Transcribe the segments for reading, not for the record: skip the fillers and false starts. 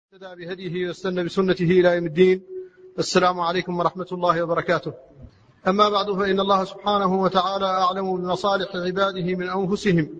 اهتدى بهديه واستنى بسنته إلى يوم الدين. السلام عليكم ورحمة الله وبركاته. أما بعد، فإن الله سبحانه وتعالى أعلم بمصالح عباده من أنفسهم،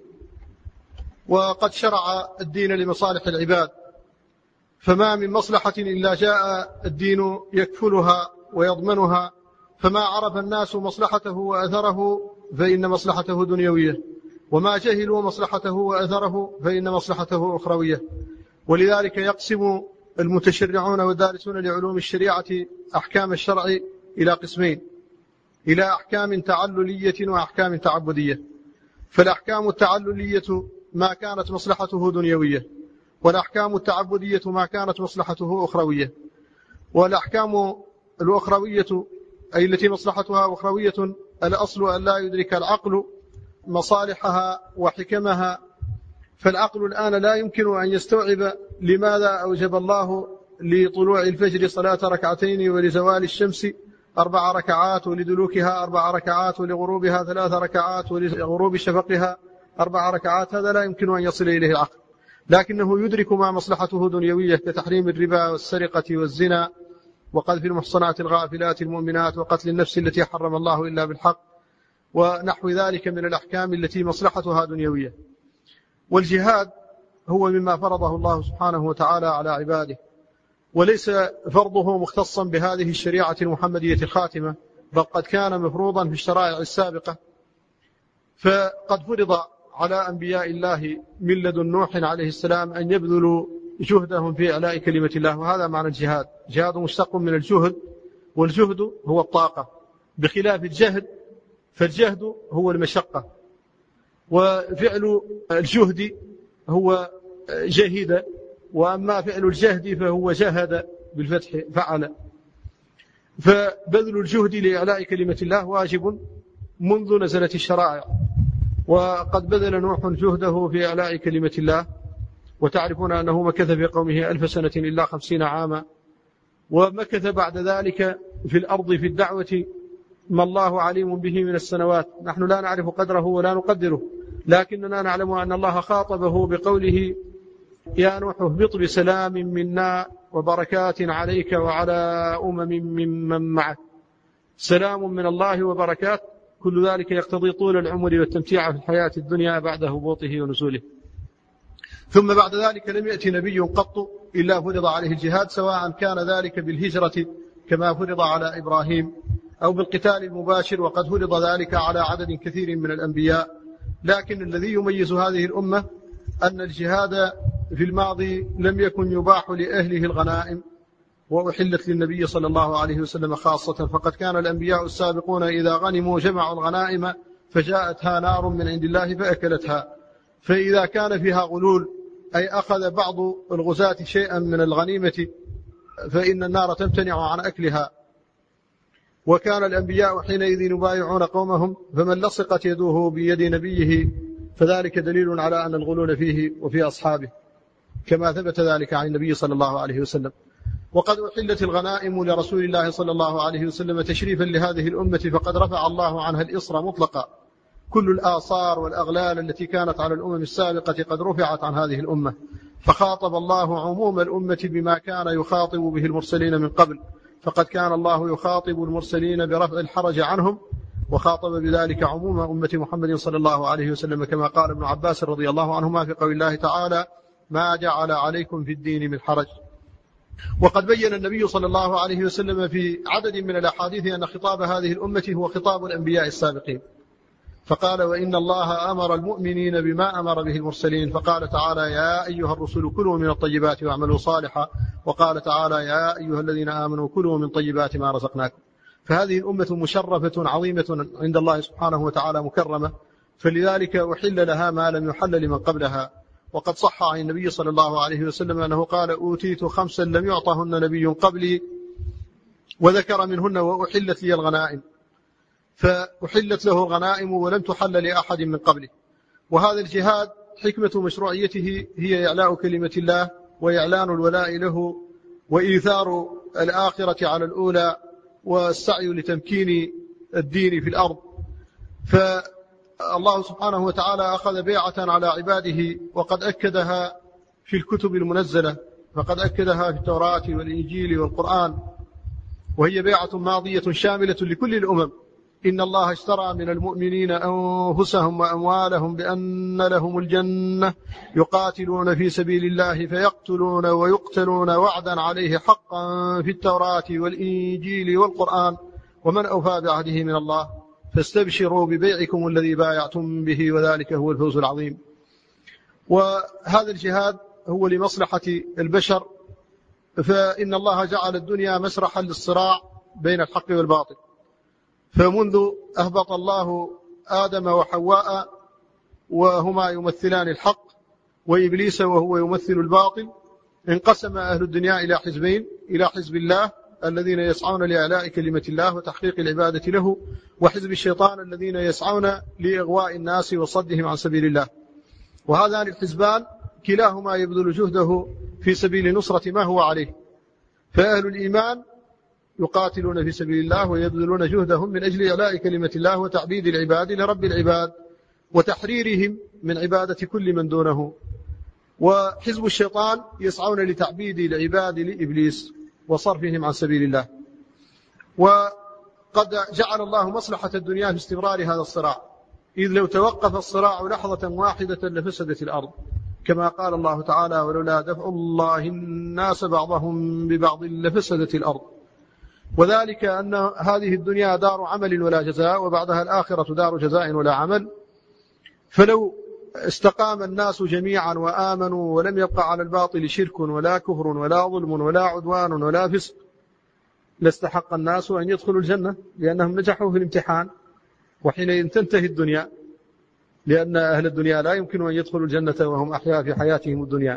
وقد شرع الدين لمصالح العباد، فما من مصلحة إلا جاء الدين يكفلها ويضمنها، فما عرف الناس مصلحته وأثره فإن مصلحته دنيوية، وما جهلوا مصلحته وأثره فإن مصلحته أخروية. ولذلك يقسم المتشرعون والدارسون لعلوم الشريعة أحكام الشرع إلى قسمين، إلى أحكام تعللية وأحكام تعبدية. فالأحكام التعللية ما كانت مصلحته دنيوية، والأحكام التعبدية ما كانت مصلحته أخروية. والأحكام الأخروية أي التي مصلحتها أخروية الأصل أن لا يدرك العقل مصالحها وحكمها. فالعقل الآن لا يمكن أن يستوعب لماذا أوجب الله لطلوع الفجر صلاة ركعتين، ولزوال الشمس 4 ركعات، ولدلوكها 4 ركعات، ولغروبها 3 ركعات، ولغروب شفقها 4 ركعات. هذا لا يمكن أن يصل إليه العقل، لكنه يدرك ما مصلحته دنيوية كتحريم الربا والسرقة والزنا وقذف المحصنات الغافلات المؤمنات وقتل النفس التي حرم الله إلا بالحق ونحو ذلك من الأحكام التي مصلحتها دنيوية. والجهاد هو مما فرضه الله سبحانه وتعالى على عباده، وليس فرضه مختصا بهذه الشريعة المحمدية الخاتمة، بل قد كان مفروضا في الشرائع السابقة. فقد فرض على أنبياء الله من لدن نوح عليه السلام أن يبذلوا جهدهم في إعلاء كلمة الله، وهذا معنى الجهاد. جهاد مشتق من الجهد، والجهد هو الطاقة، بخلاف الجهد فالجهد هو المشقة. وفعل الجهد هو جهد، وأما فعل الجهد فهو جهد بالفتح فعل. فبذل الجهد لإعلاء كلمة الله واجب منذ نزلت الشرائع، وقد بذل نوح جهده في إعلاء كلمة الله، وتعرفون أنه مكث في قومه 1000 سنة إلا 50 عاما، ومكث بعد ذلك في الأرض في الدعوة ما الله عليم به من السنوات. نحن لا نعرف قدره ولا نقدره، لكننا نعلم أن الله خاطبه بقوله: يا نوح اهبط بسلام منا وبركات عليك وعلى ممن معك. سلام من الله وبركات، كل ذلك يقتضي طول العمر والتمتيع في الحياة الدنيا بعد هبوطه ونزوله. ثم بعد ذلك لم يأتي نبي قط إلا فرض عليه الجهاد، سواء كان ذلك بالهجرة كما فرض على إبراهيم، أو بالقتال المباشر، وقد فرض ذلك على عدد كثير من الأنبياء. لكن الذي يميز هذه الأمة أن الجهاد في الماضي لم يكن يباح لأهله الغنائم، وأحلت للنبي صلى الله عليه وسلم خاصة. فقد كان الأنبياء السابقون إذا غنموا جمعوا الغنائم فجاءتها نار من عند الله فأكلتها. فإذا كان فيها غلول، أي أخذ بعض الغزاة شيئا من الغنيمة، فإن النار تمتنع عن أكلها. وكان الأنبياء حينئذ يبايعون قومهم، فمن لصقت يده بيد نبيه فذلك دليل على أن الغلول فيه وفي أصحابه، كما ثبت ذلك عن النبي صلى الله عليه وسلم. وقد أحلت الغنائم لرسول الله صلى الله عليه وسلم تشريفا لهذه الأمة، فقد رفع الله عنها الإصر مطلقا. كل الآثار والأغلال التي كانت على الأمم السابقة قد رفعت عن هذه الأمة، فخاطب الله عموم الأمة بما كان يخاطب به المرسلين من قبل. فقد كان الله يخاطب المرسلين برفع الحرج عنهم، وخاطب بذلك عموم أمة محمد صلى الله عليه وسلم، كما قال ابن عباس رضي الله عنهما في قول الله تعالى: ما جعل عليكم في الدين من حرج. وقد بين النبي صلى الله عليه وسلم في عدد من الأحاديث أن خطاب هذه الأمة هو خطاب الأنبياء السابقين، فقال: وإن الله أمر المؤمنين بما أمر به المرسلين. فقال تعالى: يا أيها الرسل كلوا من الطيبات واعملوا صالحا. وقال تعالى: يا أيها الذين آمنوا كلوا من طيبات ما رزقناكم. فهذه الأمة مشرفة عظيمة عند الله سبحانه وتعالى، مكرمة، فلذلك أحل لها ما لم يحل لمن قبلها. وقد صح عن النبي صلى الله عليه وسلم أنه قال: أوتيت 5 لم يعطهن نبي قبلي، وذكر منهن: وأحلت لي الغنائم. فأحلت له الغنائم ولم تحل لأحد من قبله. وهذا الجهاد حكمة مشروعيته هي إعلاء كلمة الله، وإعلان الولاء له، وإيثار الآخرة على الأولى، والسعي لتمكين الدين في الأرض. فالله سبحانه وتعالى أخذ بيعة على عباده، وقد أكدها في الكتب المنزلة، فقد أكدها في التوراة والإنجيل والقرآن، وهي بيعة ماضية شاملة لكل الأمم. إن الله اشترى من المؤمنين أنفسهم وأموالهم بأن لهم الجنة يقاتلون في سبيل الله فيقتلون ويقتلون وعدا عليه حقا في التوراة والإنجيل والقرآن، ومن أوفى بعهده من الله، فاستبشروا ببيعكم الذي بايعتم به وذلك هو الفوز العظيم. وهذا الجهاد هو لمصلحة البشر، فإن الله جعل الدنيا مسرحا للصراع بين الحق والباطل. فمنذ أهبط الله آدم وحواء وهما يمثلان الحق، وإبليس وهو يمثل الباطل، انقسم أهل الدنيا إلى حزبين: إلى حزب الله الذين يسعون لإعلاء كلمة الله وتحقيق العبادة له، وحزب الشيطان الذين يسعون لإغواء الناس وصدهم عن سبيل الله. وهذان الحزبان كلاهما يبذل جهده في سبيل نصرة ما هو عليه. فأهل الإيمان يقاتلون في سبيل الله ويبذلون جهدهم من أجل إعلاء كلمة الله وتعبيد العباد لرب العباد وتحريرهم من عبادة كل من دونه. وحزب الشيطان يسعون لتعبيد العباد لإبليس وصرفهم عن سبيل الله. وقد جعل الله مصلحة الدنيا في استمرار هذا الصراع، إذ لو توقف الصراع لحظة واحدة لفسدت الأرض، كما قال الله تعالى: ولولا دفع الله الناس بعضهم ببعض لفسدت الأرض. وذلك أن هذه الدنيا دار عمل ولا جزاء، وبعدها الآخرة دار جزاء ولا عمل. فلو استقام الناس جميعا وآمنوا ولم يبقى على الباطل شرك ولا كفر ولا ظلم ولا عدوان ولا فسق، لاستحق الناس أن يدخلوا الجنة لأنهم نجحوا في الامتحان، وحينئذ تنتهي الدنيا، لأن أهل الدنيا لا يمكن أن يدخلوا الجنة وهم أحياء في حياتهم الدنيا.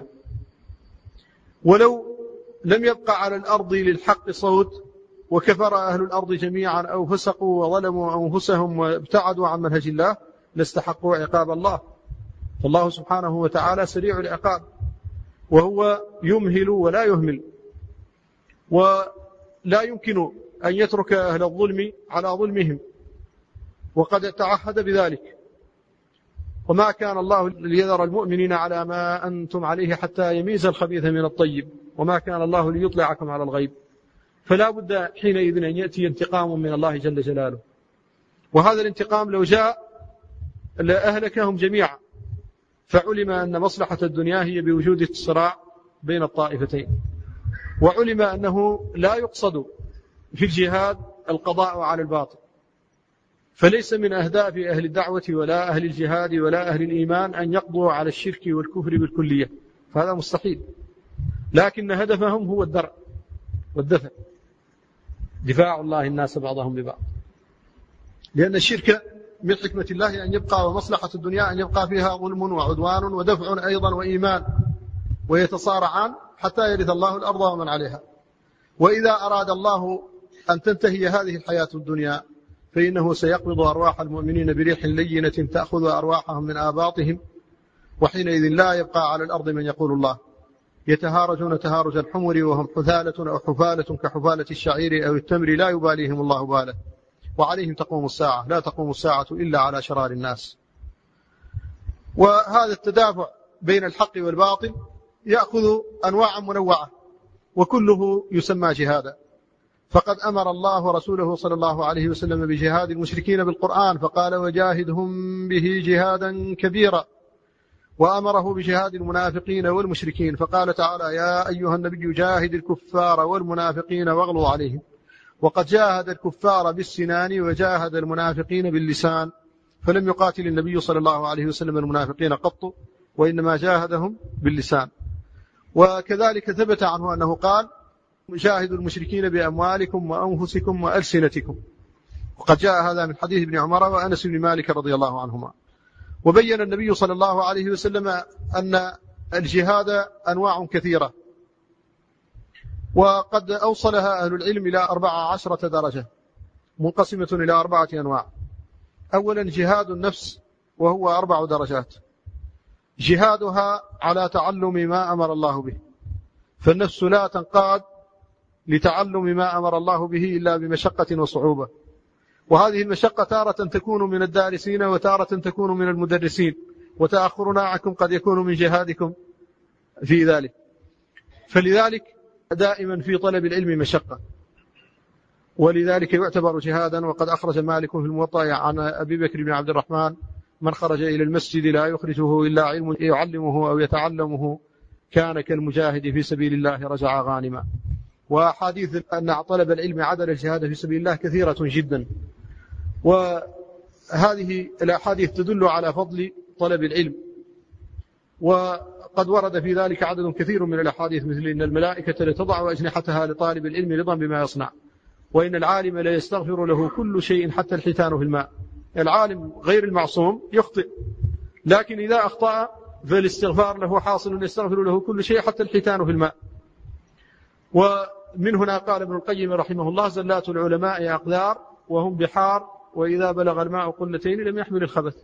ولو لم يبقى على الأرض للحق صوت، وكفر أهل الأرض جميعا أو فسقوا وظلموا أنفسهم وابتعدوا عن منهج الله، لاستحقوا عقاب الله. فالله سبحانه وتعالى سريع العقاب، وهو يمهل ولا يهمل، ولا يمكن أن يترك أهل الظلم على ظلمهم، وقد تعهد بذلك: وما كان الله ليذر المؤمنين على ما أنتم عليه حتى يميز الخبيث من الطيب، وما كان الله ليطلعكم على الغيب. فلا بد حينئذ أن يأتي انتقام من الله جل جلاله، وهذا الانتقام لو جاء لأهلكهم جميعا. فعلم أن مصلحة الدنيا هي بوجود الصراع بين الطائفتين، وعلم أنه لا يقصد في الجهاد القضاء على الباطل، فليس من أهداف أهل الدعوة ولا أهل الجهاد ولا أهل الإيمان أن يقضوا على الشرك والكفر بالكلية، فهذا مستحيل. لكن هدفهم هو الدرع والدفع، دفاع الله الناس بعضهم ببعض، لأن الشرك من حكمة الله أن يبقى، ومصلحة الدنيا أن يبقى فيها ظلم وعدوان ودفع أيضا وإيمان، ويتصارعان حتى يرث الله الأرض ومن عليها. وإذا أراد الله أن تنتهي هذه الحياة الدنيا فإنه سيقبض أرواح المؤمنين بريح لينة تأخذ أرواحهم من آباطهم، وحينئذ لا يبقى على الأرض من يقول الله. يتهارجون تهارج الحمر وهم حثالة أو حفالة كحفالة الشعير أو التمر، لا يباليهم الله باله، وعليهم تقوم الساعة، لا تقوم الساعة إلا على شرار الناس. وهذا التدافع بين الحق والباطل يأخذ أنواعا منوعة، وكله يسمى جهادا. فقد أمر الله ورسوله صلى الله عليه وسلم بجهاد المشركين بالقرآن، فقال: وجاهدهم به جهادا كبيرا. وأمره بجهاد المنافقين والمشركين، فقال تعالى: يا أيها النبي جاهد الكفار والمنافقين واغلظ عليهم. وقد جاهد الكفار بالسنان وجاهد المنافقين باللسان، فلم يقاتل النبي صلى الله عليه وسلم المنافقين قط، وإنما جاهدهم باللسان. وكذلك ثبت عنه أنه قال: جاهدوا المشركين بأموالكم وأنفسكم وألسنتكم. وقد جاء هذا من حديث ابن عمر وأنس بن مالك رضي الله عنهما. وبين النبي صلى الله عليه وسلم أن الجهاد أنواع كثيرة، وقد أوصلها أهل العلم إلى 14 درجة منقسمة إلى 4 أنواع. أولا جهاد النفس، وهو 4 درجات: جهادها على تعلم ما أمر الله به، فالنفس لا تنقاد لتعلم ما أمر الله به إلا بمشقة وصعوبة، وهذه المشقة تارة تكون من الدارسين وتارة تكون من المدرسين، وتأخرنا عنكم قد يكون من جهادكم في ذلك. فلذلك دائما في طلب العلم مشقة، ولذلك يعتبر جهادا. وقد أخرج مالك في الموطأ عن أبي بكر بن عبد الرحمن: من خرج إلى المسجد لا يخرجه إلا علم يعلمه أو يتعلمه كان كالمجاهد في سبيل الله رجع غانما. وأحاديث أن طلب العلم عدل الجهاد في سبيل الله كثيرة جدا، وهذه الأحاديث تدل على فضل طلب العلم. وقد ورد في ذلك عدد كثير من الأحاديث، مثل إن الملائكة لتضع أجنحتها لطالب العلم رضا بما يصنع، وإن العالم لا يستغفر له كل شيء حتى الحيتان في الماء. العالم غير المعصوم يخطئ، لكن إذا أخطأ فالاستغفار له حاصل، يستغفر له كل شيء حتى الحيتان في الماء. ومن هنا قال ابن القيم رحمه الله: زلات العلماء أقدار وهم بحار، وإذا بلغ الماء قلتين لم يحمل الخبث.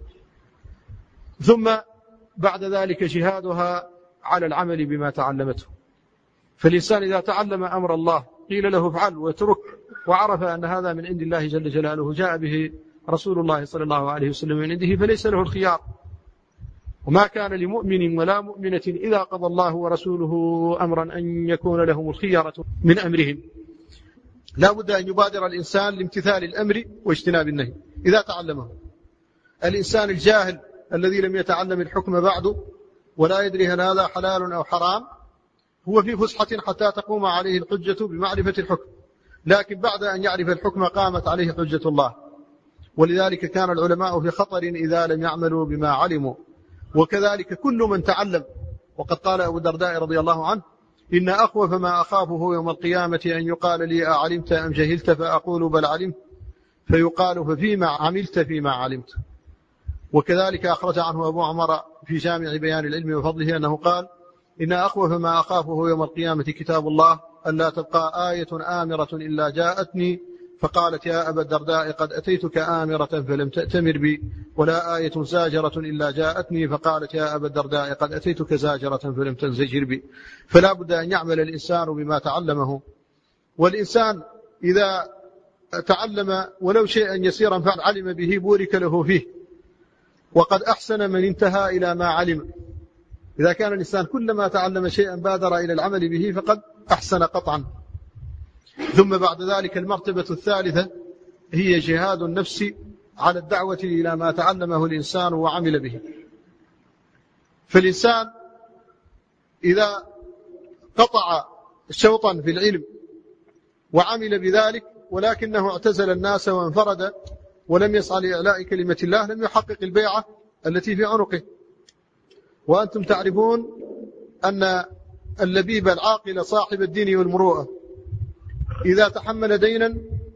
ثم بعد ذلك جهادها على العمل بما تعلمته. فالإنسان إذا تعلم أمر الله قيل له افعل واترك، وعرف أن هذا من عند الله جل جلاله جاء به رسول الله صلى الله عليه وسلم من عنده، فليس له الخيار. وما كان لمؤمن ولا مؤمنة إذا قضى الله ورسوله أمرا أن يكون لهم الخيارة من أمرهم. لا بد أن يبادر الإنسان لامتثال الأمر واجتناب النهي إذا تعلمه. الإنسان الجاهل الذي لم يتعلم الحكم بعد ولا يدري هل هذا حلال أو حرام هو في فسحة حتى تقوم عليه الحجة بمعرفة الحكم، لكن بعد أن يعرف الحكم قامت عليه حجة الله. ولذلك كان العلماء في خطر إذا لم يعملوا بما علموا. وكذلك كل من تعلم، وقد قال أبو الدرداء رضي الله عنه: إن أخوف ما أخافه يوم القيامة أن يقال لي أعلمت أم جهلت، فأقول بل علمت، فيقال ففيما عملت فيما علمت. وكذلك أخرج عنه أبو عمر في جامع بيان العلم وفضله أنه قال: إن أخوف ما أخافه يوم القيامة كتاب الله، ألا تبقى آية آمرة إلا جاءتني فقالت يا أبا الدرداء قد أتيتك آمرة فلم تأتمر بي، ولا آية زاجرة إلا جاءتني فقالت يا أبا الدرداء قد أتيتك زاجرة فلم تنزجر بي. فلا بد أن يعمل الإنسان بما تعلمه. والإنسان إذا تعلم ولو شيئا يسيرا فعلم به بورك له فيه، وقد أحسن من انتهى إلى ما علم. إذا كان الإنسان كلما تعلم شيئا بادر إلى العمل به فقد أحسن قطعا. ثم بعد ذلك المرتبة الثالثة هي جهاد النفس على الدعوة إلى ما تعلمه الإنسان وعمل به. فالإنسان إذا قطع شوطا في العلم وعمل بذلك ولكنه اعتزل الناس وانفرد ولم يسعى لإعلاء كلمة الله لم يحقق البيعة التي في عنقه. وأنتم تعرفون أن اللبيب العاقل صاحب الدين والمروءة إذا تحمل دينا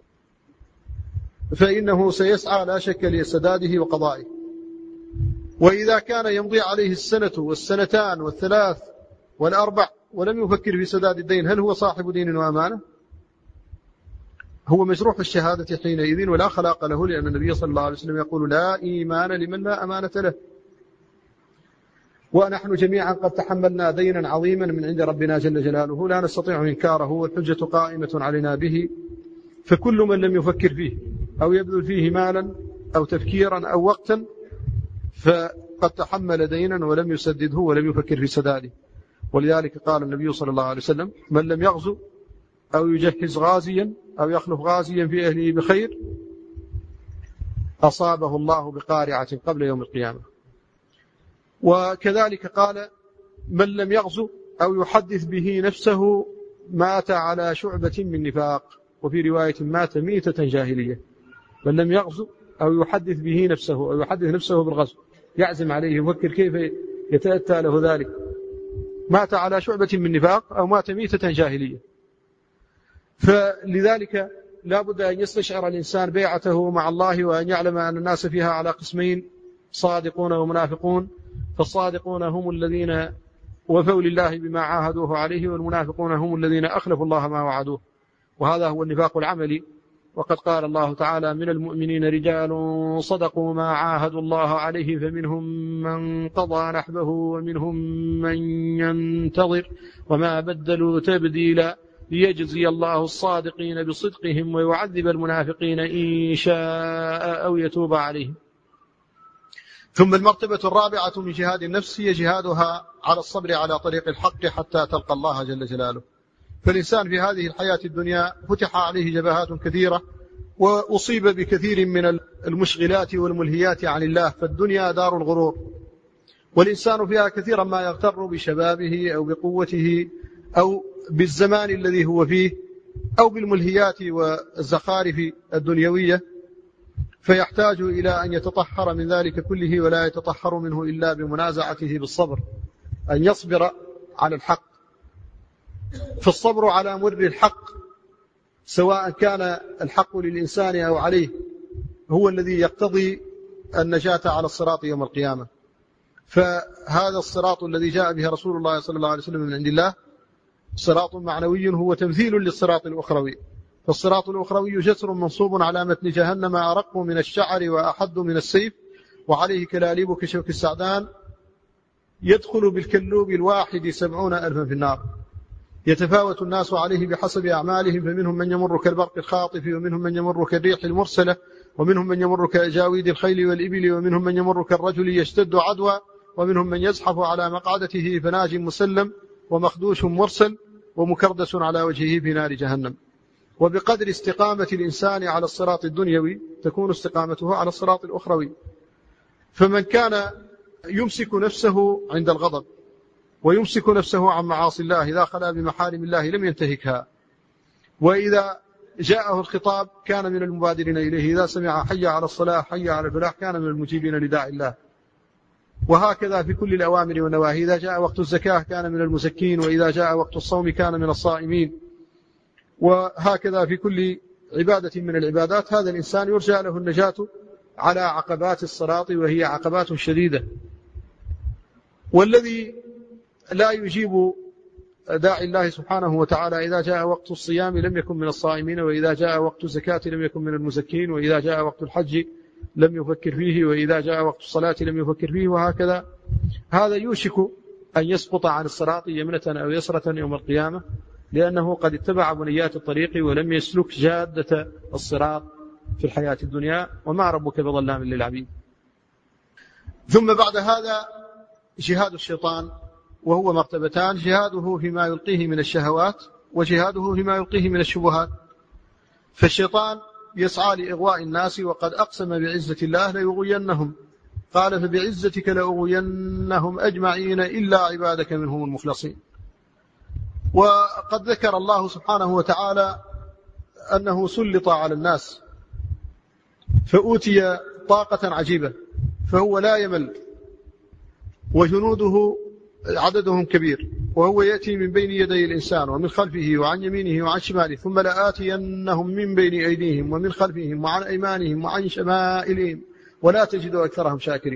فإنه سيسعى لا شك لسداده وقضائه. وإذا كان يمضي عليه السنة والسنتان والثلاث والأربع ولم يفكر في سداد الدين، هل هو صاحب دين وأمانة؟ هو مجروح الشهادة حينئذ ولا خلاق له، لأن النبي صلى الله عليه وسلم يقول لا إيمان لمن لا أمانة له. ونحن جميعا قد تحملنا دينا عظيما من عند ربنا جل جلاله لا نستطيع إنكاره، والحجة قائمة علينا به. فكل من لم يفكر فيه أو يبذل فيه مالا أو تفكيرا أو وقتا فقد تحمل دينا ولم يسدده ولم يفكر في سداده. ولذلك قال النبي صلى الله عليه وسلم: من لم يغزو أو يجهز غازيا أو يخلف غازيا في أهله بخير أصابه الله بقارعة قبل يوم القيامة. وكذلك قال: من لم يغزو أو يحدث به نفسه مات على شعبة من نفاق، وفي رواية مات ميتة جاهلية. من لم يغزو أو يحدث به نفسه أو يحدث نفسه بالغزو، يعزم عليه يفكر كيف يتأتى له ذلك، مات على شعبة من نفاق أو مات ميتة جاهلية. فلذلك لا بد أن يستشعر الإنسان بيعته مع الله، وأن يعلم أن الناس فيها على قسمين: صادقون ومنافقون. فالصادقون هم الذين وفوا لله بما عاهدوه عليه، والمنافقون هم الذين أخلفوا الله ما وعدوه، وهذا هو النفاق العملي. وقد قال الله تعالى: من المؤمنين رجال صدقوا ما عاهدوا الله عليه فمنهم من قضى نحبه ومنهم من ينتظر وما بدلوا تبديلا، ليجزي الله الصادقين بصدقهم ويعذب المنافقين إن شاء أو يتوب عليهم. ثم المرتبة الرابعة من جهاد النفس هي جهادها على الصبر على طريق الحق حتى تلقى الله جل جلاله. فالإنسان في هذه الحياة الدنيا فتح عليه جبهات كثيرة وأصيب بكثير من المشغلات والملهيات عن الله، فالدنيا دار الغرور، والإنسان فيها كثيرا ما يغتر بشبابه أو بقوته أو بالزمان الذي هو فيه أو بالملهيات والزخارف الدنيوية، فيحتاج إلى أن يتطهر من ذلك كله، ولا يتطهر منه إلا بمنازعته بالصبر، أن يصبر على الحق. فالصبر على مر الحق سواء كان الحق للإنسان أو عليه هو الذي يقتضي النجاة على الصراط يوم القيامة. فهذا الصراط الذي جاء به رسول الله صلى الله عليه وسلم من عند الله صراط معنوي هو تمثيل للصراط الأخروي. فالصراط الأخروي جسر منصوب على متن جهنم أرق من الشعر وأحد من السيف، وعليه كلاليب كشوك السعدان، يدخل بالكلوب الواحد 70,000 في النار. يتفاوت الناس عليه بحسب أعمالهم، فمنهم من يمر كالبرق الخاطف، ومنهم من يمر كالريح المرسلة، ومنهم من يمر كجاويد الخيل والإبل، ومنهم من يمر كالرجل يشتد عدوى، ومنهم من يزحف على مقعدته فناج مسلم ومخدوش مرسل ومكردس على وجهه في نار جهنم. وبقدر استقامة الإنسان على الصراط الدنيوي تكون استقامته على الصراط الأخروي. فمن كان يمسك نفسه عند الغضب ويمسك نفسه عن معاصي الله إذا خلا بمحارم الله لم ينتهكها، وإذا جاءه الخطاب كان من المبادرين إليه، إذا سمع حي على الصلاة حي على الفلاح كان من المجيبين لداعي الله. وهكذا في كل الأوامر والنواهي، إذا جاء وقت الزكاة كان من المزكين، وإذا جاء وقت الصوم كان من الصائمين. وهكذا في كل عبادة من العبادات هذا الإنسان يرجى له النجاة على عقبات الصراط، وهي عقبات شديدة. والذي لا يجيب داعي الله سبحانه وتعالى إذا جاء وقت الصيام لم يكن من الصائمين، وإذا جاء وقت الزكاة لم يكن من المزكين، وإذا جاء وقت الحج لم يفكر فيه، وإذا جاء وقت الصلاة لم يفكر فيه، وهكذا. هذا يوشك أن يسقط عن الصراط يمنة أو يسرة يوم القيامة، لأنه قد اتبع بنيات الطريق ولم يسلك جادة الصراط في الحياة الدنيا، وما ربك بظلام للعبيد. ثم بعد هذا جهاد الشيطان، وهو مرتبتان: جهاده فيما يلقيه من الشهوات، وجهاده فيما يلقيه من الشبهات. فالشيطان يسعى لإغواء الناس، وقد أقسم بعزة الله ليغوينهم، قال فبعزتك لأغوينهم أجمعين إلا عبادك منهم المخلصين. وقد ذكر الله سبحانه وتعالى أنه سلط على الناس فأوتي طاقة عجيبة، فهو لا يمل، وجنوده عددهم كبير، وهو يأتي من بين يدي الإنسان ومن خلفه وعن يمينه وعن شماله، ثم لآتينهم من بين أيديهم ومن خلفهم وعن أيمانهم وعن شمائلهم ولا تجد أكثرهم شاكرين.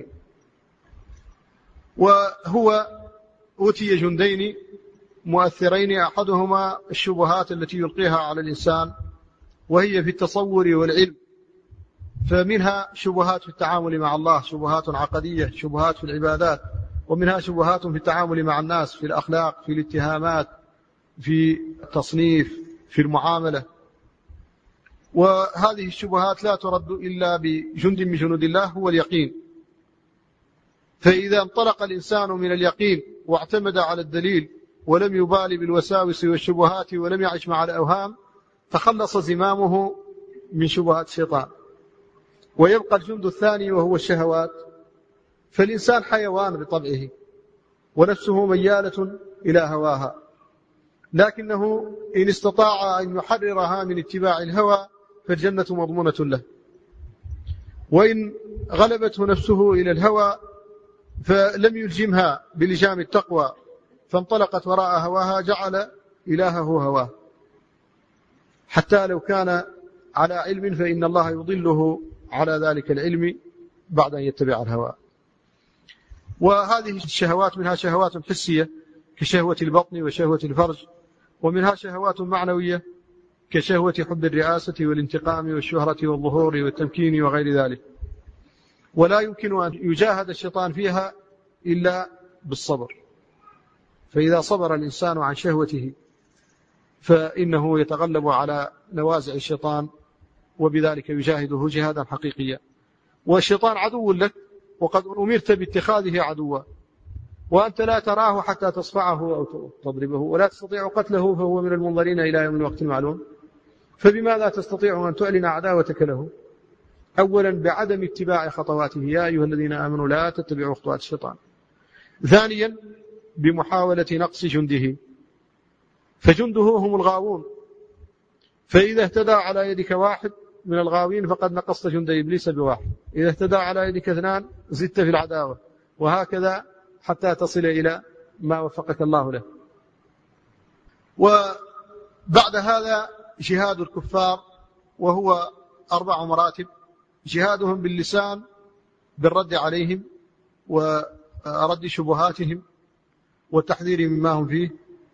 وهو أوتي جندين مؤثرين، أحدهما الشبهات التي يلقيها على الإنسان، وهي في التصور والعلم، فمنها شبهات في التعامل مع الله، شبهات عقدية، شبهات في العبادات، ومنها شبهات في التعامل مع الناس، في الأخلاق، في الاتهامات، في التصنيف، في المعاملة. وهذه الشبهات لا ترد إلا بجند من جنود الله هو اليقين. فإذا انطلق الإنسان من اليقين واعتمد على الدليل ولم يبالي بالوساوس والشبهات ولم يعش مع الأوهام، تخلص زمامه من شبهات الشيطان. ويبقى الجند الثاني وهو الشهوات. فالإنسان حيوان بطبعه، ونفسه ميالة إلى هواها، لكنه إن استطاع أن يحررها من اتباع الهوى فالجنة مضمونة له. وإن غلبته نفسه إلى الهوى فلم يلجمها بلجام التقوى فانطلقت وراء هواها، جعل إلهه هواه، حتى لو كان على علم فإن الله يضله على ذلك العلم بعد أن يتبع الهوى. وهذه الشهوات منها شهوات حسية كشهوة البطن وشهوة الفرج، ومنها شهوات معنوية كشهوة حب الرئاسة والانتقام والشهرة والظهور والتمكين وغير ذلك. ولا يمكن أن يجاهد الشيطان فيها إلا بالصبر. فإذا صبر الإنسان عن شهوته فإنه يتغلب على نوازع الشيطان، وبذلك يجاهده جهادا حقيقيا. والشيطان عدو لك، وقد أمرت باتخاذه عدوا، وأنت لا تراه حتى تصفعه أو تضربه، ولا تستطيع قتله فهو من المنظرين إلى يوم الوقت المعلوم. فبماذا تستطيع أن تعلن عداوتك له؟ أولا بعدم اتباع خطواته، يا أيها الذين آمنوا لا تتبعوا خطوات الشيطان. ثانيا بمحاولة نقص جنده، فجنده هم الغاوون، فإذا اهتدى على يدك واحد من الغاوين فقد نقصت جند إبليس بواحد، إذا اهتدى على يدك اثنان زدت في العداوة، وهكذا حتى تصل إلى ما وفقك الله له. وبعد هذا جهاد الكفار، وهو 4 مراتب: جهادهم باللسان بالرد عليهم ورد شبهاتهم والتحذير مما هم فيه،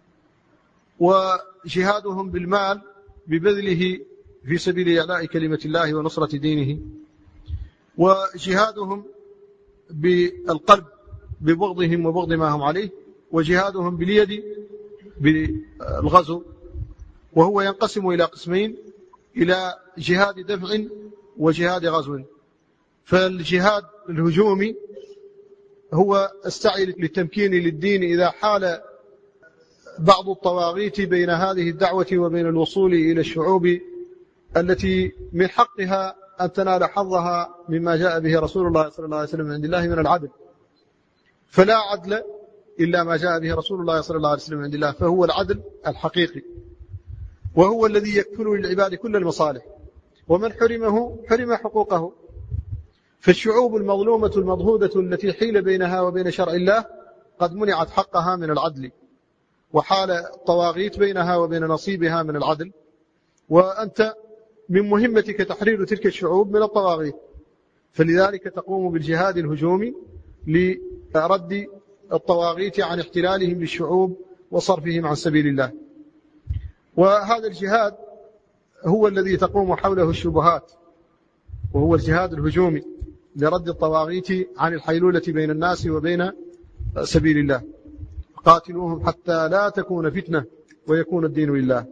وجهادهم بالمال ببذله في سبيل إعلاء كلمة الله ونصرة دينه، وجهادهم بالقلب ببغضهم وبغض ما هم عليه، وجهادهم باليد بالغزو، وهو ينقسم إلى قسمين: إلى جهاد دفع وجهاد غزو. فالجهاد الهجومي هو السعي للتمكين للدين إذا حال بعض الطواغيت بين هذه الدعوة وبين الوصول إلى الشعوب التي من حقها أن تنال حظها مما جاء به رسول الله صلى الله عليه وسلم عند الله من العدل، فلا عدل إلا ما جاء به رسول الله صلى الله عليه وسلم عند الله، فهو العدل الحقيقي، وهو الذي يكفل للعباد كل المصالح، ومن حرمه حرم حقوقه. فالشعوب المظلومة المضهودة التي حيل بينها وبين شرع الله قد منعت حقها من العدل، وحال الطواغيت بينها وبين نصيبها من العدل، وأنت من مهمتك تحرير تلك الشعوب من الطواغيت، فلذلك تقوم بالجهاد الهجومي لرد الطواغيت عن احتلالهم للشعوب وصرفهم عن سبيل الله. وهذا الجهاد هو الذي تقوم حوله الشبهات، وهو الجهاد الهجومي لرد الطواغيت عن الحيلولة بين الناس وبين سبيل الله. قاتلوهم حتى لا تكون فتنة ويكون الدين لله.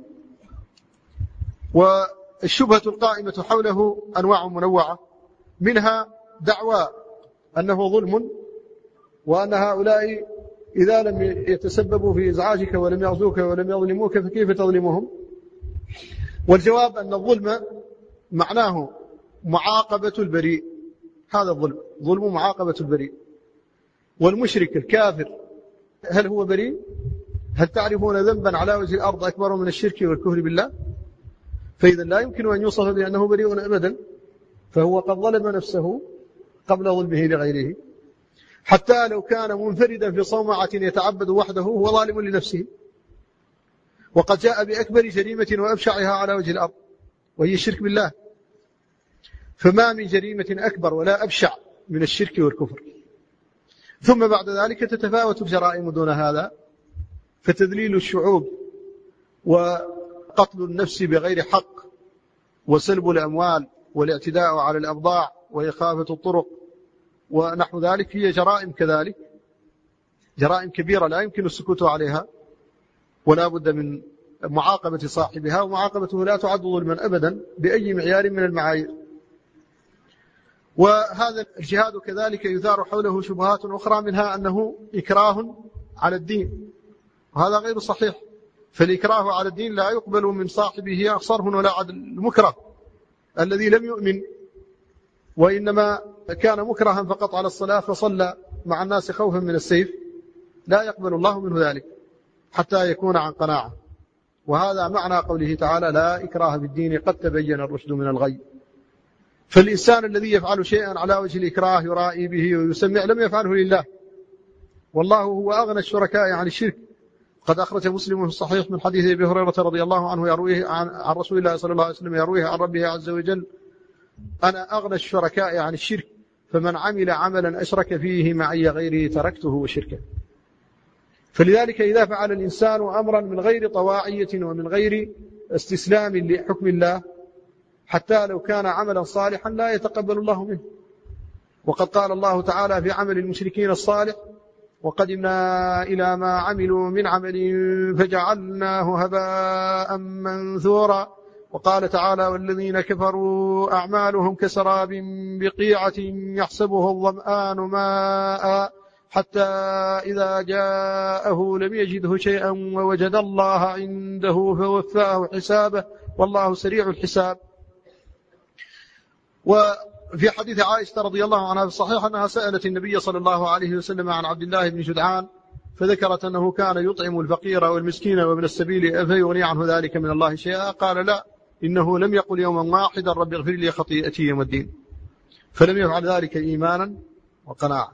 والشبهة القائمة حوله أنواع منوعة، منها دعوى أنه ظلم، وأن هؤلاء إذا لم يتسببوا في إزعاجك ولم يغزوك ولم يظلموك فكيف تظلمهم؟ والجواب أن الظلم معناه معاقبة البريء، هذا الظلم، ظلم معاقبة البريء. والمشرك الكافر هل هو بريء؟ هل تعرفون ذنبا على وجه الأرض أكبر من الشرك والكفر بالله؟ فإذا لا يمكن أن يوصف بأنه بريء أبدا، فهو قد ظلم نفسه قبل ظلمه لغيره. حتى لو كان منفردا في صومعة يتعبد وحده هو ظالم لنفسه، وقد جاء بأكبر جريمة وأبشعها على وجه الأرض وهي الشرك بالله. فما من جريمة أكبر ولا أبشع من الشرك والكفر. ثم بعد ذلك تتفاوت الجرائم دون هذا، فتذليل الشعوب وقتل النفس بغير حق وسلب الأموال والاعتداء على الأبضاع وإخافة الطرق ونحو ذلك هي جرائم كذلك، جرائم كبيرة لا يمكن السكوت عليها، ولا بد من معاقبة صاحبها، ومعاقبته لا تعد ظلما أبدا بأي معيار من المعايير. وهذا الجهاد كذلك يثار حوله شبهات أخرى، منها أنه إكراه على الدين، وهذا غير صحيح. فالإكراه على الدين لا يقبل من صاحبه صرف ولا عدل. المكره الذي لم يؤمن وإنما كان مكرها فقط على الصلاة فصلى مع الناس خوفا من السيف لا يقبل الله منه ذلك حتى يكون عن قناعة. وهذا معنى قوله تعالى: لا إكراه بالدين قد تبين الرشد من الغي. فالإنسان الذي يفعل شيئا على وجه الإكراه يرائي به ويسمع لم يفعله لله، والله هو أغنى الشركاء عن الشرك. قد أخرج مسلم في الصحيح من حديث أبي هريرة رضي الله عنه يرويه عن رسول الله صلى الله عليه وسلم يرويه عن ربه عز وجل: أنا أغنى الشركاء عن الشرك، فمن عمل عملا أشرك فيه معي غيره تركته وشركه. فلذلك إذا فعل الإنسان أمرا من غير طواعية ومن غير استسلام لحكم الله، حتى لو كان عملا صالحا لا يتقبل الله منه. وقد قال الله تعالى في عمل المشركين الصالح: وقدمنا إلى ما عملوا من عمل فجعلناه هباء منثورا. وقال تعالى: والذين كفروا أعمالهم كسراب بقيعة يحسبه الظمآن ماء حتى إذا جاءه لم يجده شيئا ووجد الله عنده فوفاه حسابه والله سريع الحساب. وفي حديث عائشة رضي الله عنها في الصحيح أنها سألت النبي صلى الله عليه وسلم عن عبد الله بن جدعان فذكرت أنه كان يطعم الفقير والمسكين وابن السبيل أفيغني عنه ذلك من الله شيئا؟ قال لا، إنه لم يقل يوما واحدا رب اغفر لي خطيئتي يوم الدين، فلم يفعل ذلك إيمانا وقناعة.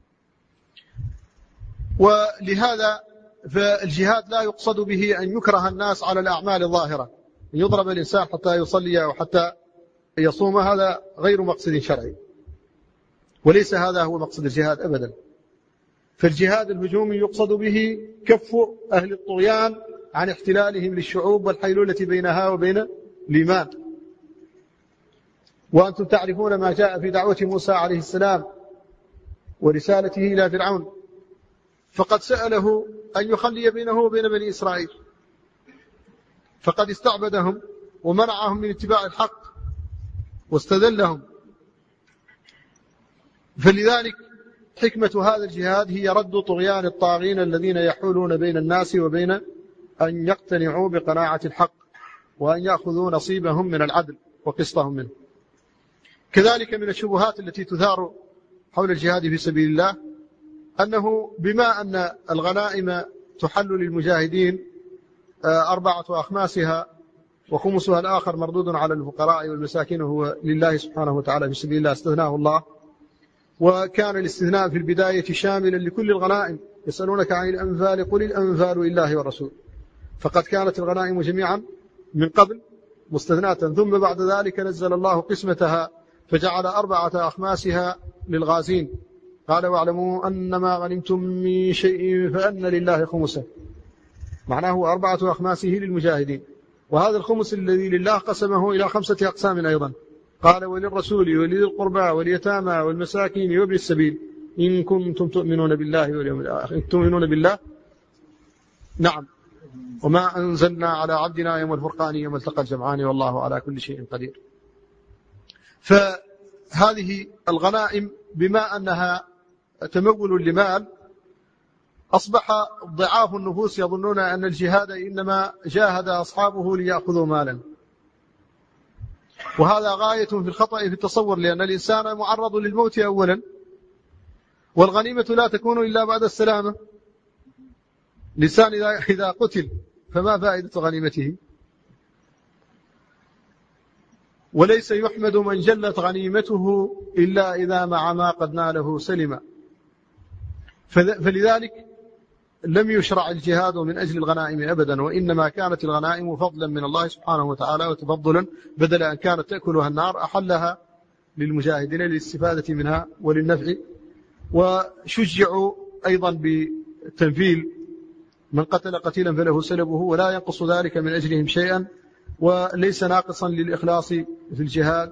ولهذا فالجهاد لا يقصد به أن يكره الناس على الأعمال الظاهرة، أن يضرب الإنسان حتى يصلي أو حتى يصوم، هذا غير مقصد شرعي، وليس هذا هو مقصد الجهاد أبدا. فالجهاد الهجومي يقصد به كف أهل الطغيان عن احتلالهم للشعوب والحيلولة بينها وبين الإيمان. وأنتم تعرفون ما جاء في دعوة موسى عليه السلام ورسالته إلى فرعون، فقد سأله أن يخلي بينه وبين بني إسرائيل، فقد استعبدهم ومنعهم من اتباع الحق واستذلهم. فلذلك حكمة هذا الجهاد هي رد طغيان الطاغين الذين يحولون بين الناس وبين أن يقتنعوا بقناعة الحق وأن يأخذوا نصيبهم من العدل وقسطهم منه. كذلك من الشبهات التي تثار حول الجهاد في سبيل الله أنه بما أن الغنائم تحل للمجاهدين 4 أخماسها وخمسها الآخر مردود على الفقراء والمساكين وهو لله سبحانه وتعالى في سبيل الله استثناه الله، وكان الاستثناء في البداية شاملا لكل الغنائم. يسألونك عن الأنفال قل الأنفال لله والرسول، فقد كانت الغنائم جميعا من قبل مستثناة، ثم بعد ذلك نزل الله قسمتها فجعل 4 أخماسها للغازين. قال واعلموا أنما غنمتم من شيء فأن لله خمسه، معناه 4 أخماسه للمجاهدين، وهذا الخمس الذي لله قسمه إلى 5 أقسام أيضا. قال وللرسول ولذي القربى واليتامى والمساكين وابن السبيل إن كنتم تؤمنون بالله واليوم الآخر. تؤمنون بالله، نعم، وما أنزلنا على عبدنا يوم الفرقان يوم التقى الجمعان والله على كل شيء قدير. فهذه الغنائم بما أنها تمول لمال أصبح ضعاف النفوس يظنون أن الجهاد إنما جاهد أصحابه ليأخذوا مالا، وهذا غاية في الخطأ في التصور، لأن الإنسان معرض للموت أولا، والغنيمة لا تكون إلا بعد السلامة. الإنسان إذا قتل فما فائدة غنيمته؟ وليس يحمد من جلت غنيمته إلا إذا مع ما قد ناله سلم. فلذلك لم يشرع الجهاد من أجل الغنائم أبدا، وإنما كانت الغنائم فضلا من الله سبحانه وتعالى وتفضلا، بدل أن كانت تأكلها النار أحلها للمجاهدين للاستفادة منها وللنفع. وشجعوا أيضا بالتنفيل، من قتل قتيلا فله سلبه، ولا ينقص ذلك من أجلهم شيئا وليس ناقصا للإخلاص في الجهاد.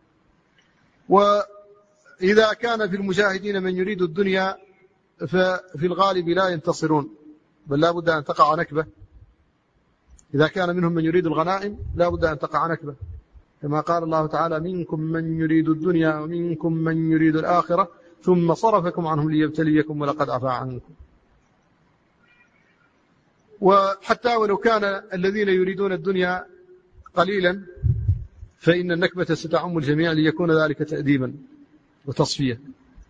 وإذا كان في المجاهدين من يريد الدنيا ففي الغالب لا ينتصرون، بل لا بد أن تقع نكبة. إذا كان منهم من يريد الغنائم لا بد أن تقع نكبة، كما قال الله تعالى منكم من يريد الدنيا ومنكم من يريد الآخرة ثم صرفكم عنهم ليبتليكم ولقد عفا عنكم. وحتى ولو كان الذين يريدون الدنيا قليلا فإن النكبة ستعم الجميع ليكون ذلك تأديبا وتصفية.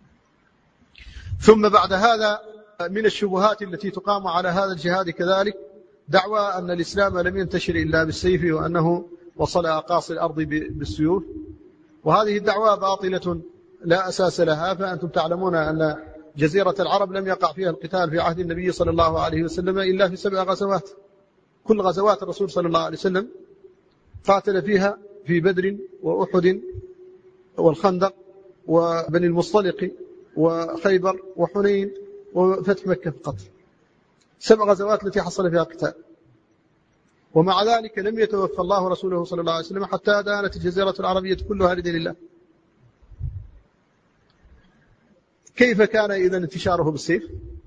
ثم بعد هذا من الشبهات التي تقام على هذا الجهاد كذلك دعوى أن الإسلام لم ينتشر إلا بالسيف، وأنه وصل أقاصي الأرض بالسيوف، وهذه الدعوى باطلة لا أساس لها. فأنتم تعلمون أن جزيرة العرب لم يقع فيها القتال في عهد النبي صلى الله عليه وسلم إلا في 7 غزوات. كل غزوات الرسول صلى الله عليه وسلم قاتل فيها في بدر وأحد والخندق وبني المصطلق وخيبر وحنين وفتح مكة فقط، 7 غزوات التي حصل فيها قتال. ومع ذلك لم يتوفى الله رسوله صلى الله عليه وسلم حتى دانت الجزيرة العربية كلها لدين الله. كيف كان إذا انتشاره بالسيف؟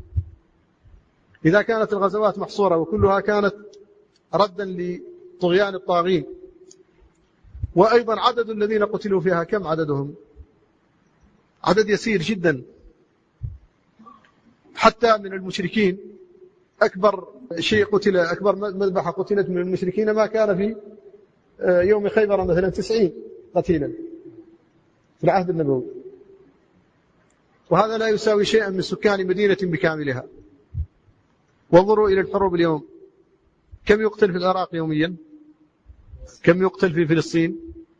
إذا كانت الغزوات محصورة وكلها كانت ردا لطغيان الطاغين، وأيضا عدد الذين قتلوا فيها كم عددهم؟ عدد يسير جدا. حتى من المشركين أكبر مذبحة قتلت من المشركين ما كان في يوم خيبر مثلا 90 قتيلا في العهد النبوي، وهذا لا يساوي شيئا من سكان مدينة بكاملها. وانظروا إلى الحروب اليوم، كم يقتل في العراق يوميا، كم يقتل في فلسطين،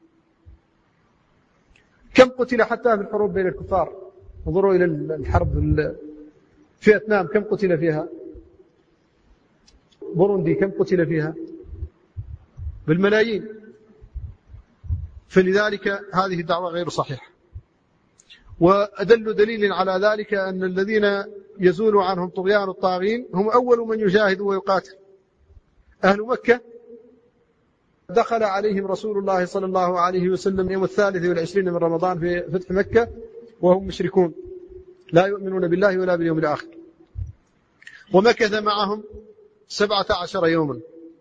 كم قتل حتى في الحروب بين الكفار. انظروا إلى الحرب في فيتنام كم قتل فيها، بوروندي كم قتل فيها، بالملايين. فلذلك هذه الدعوة غير صحيحة. وأدل دليل على ذلك أن الذين يزول عنهم طغيان الطاغين هم أول من يجاهد ويقاتل. أهل مكة دخل عليهم رسول الله صلى الله عليه وسلم يوم 23 من رمضان في فتح مكة وهم مشركون لا يؤمنون بالله ولا باليوم الآخر، ومكث معهم 17 يوما،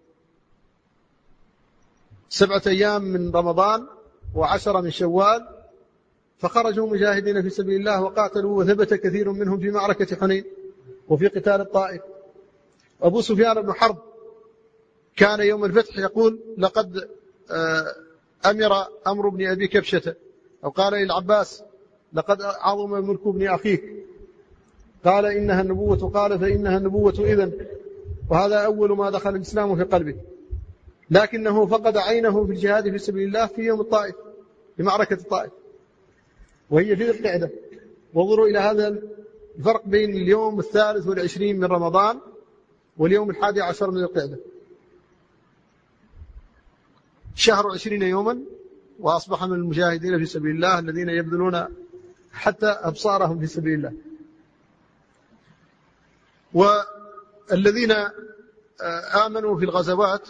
7 أيام من رمضان و10 من شوال، فخرجوا مجاهدين في سبيل الله وقاتلوا، وثبت كثير منهم في معركة حنين وفي قتال الطائف. أبو سفيان بن حرب كان يوم الفتح يقول: لقد أمر أمر ابن أبي كبشة، أو قال للعباس: لقد عظم ملك ابن أخيك، قال إنها النبوة، قال فإنها النبوة إذن. وهذا أول ما دخل الإسلام في قلبه، لكنه فقد عينه في الجهاد في سبيل الله في يوم الطائف، في معركة الطائف، وهي في ذي القعدة. وانظروا إلى هذا الفرق بين اليوم 23 من رمضان واليوم 11 من ذي القعدة، شهر 20 يوما، وأصبح من المجاهدين في سبيل الله الذين يبذلون حتى أبصارهم في سبيل الله. والذين آمنوا في الغزوات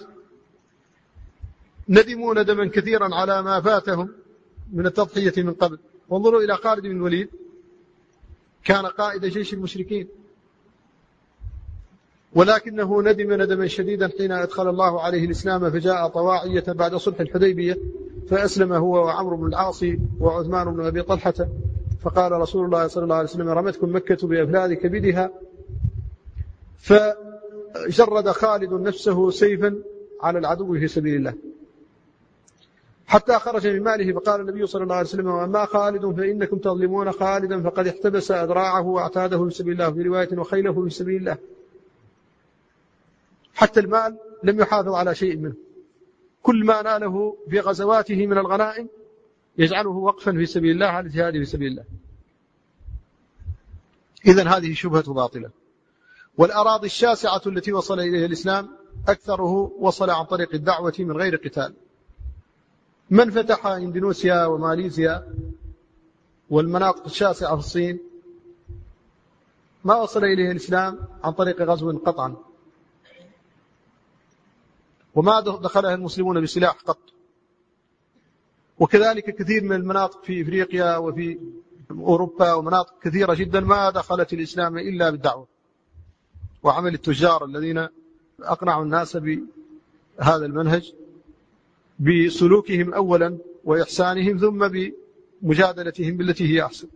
ندموا ندما كثيرا على ما فاتهم من التضحية من قبل. وانظروا إلى خالد بن الوليد، كان قائد جيش المشركين، ولكنه ندم ندما شديدا حين أدخل الله عليه الإسلام، فجاء طواعية بعد صلح الحديبية فأسلم هو وعمرو بن العاص وعثمان بن أبي طلحة، فقال رسول الله صلى الله عليه وسلم: رمتكم مكة بأفلاذ كبدها. فجرد خالد نفسه سيفا على العدو في سبيل الله حتى خرج من ماله، فقال النبي صلى الله عليه وسلم: وأما خالد فإنكم تظلمون خالدا فقد احتبس أذراعه واعتاده في سبيل الله، في رواية وخيله في سبيل الله. حتى المال لم يحافظ على شيء منه، كل ما ناله في غزواته من الغنائم يجعله وقفا في سبيل الله على الجهاد في سبيل الله. إذن هذه شبهة باطلة. والأراضي الشاسعة التي وصل إليها الإسلام أكثره وصل عن طريق الدعوة من غير قتال. من فتح إندونيسيا وماليزيا والمناطق الشاسعة في الصين ما وصل إليها الإسلام عن طريق غزو قطعا، وما دخلها المسلمون بسلاح قط. وكذلك كثير من المناطق في إفريقيا وفي أوروبا ومناطق كثيرة جدا ما دخلت الإسلام إلا بالدعوة وعمل التجار الذين أقنعوا الناس بهذا المنهج بسلوكهم أولا وإحسانهم، ثم بمجادلتهم بالتي هي أحسن.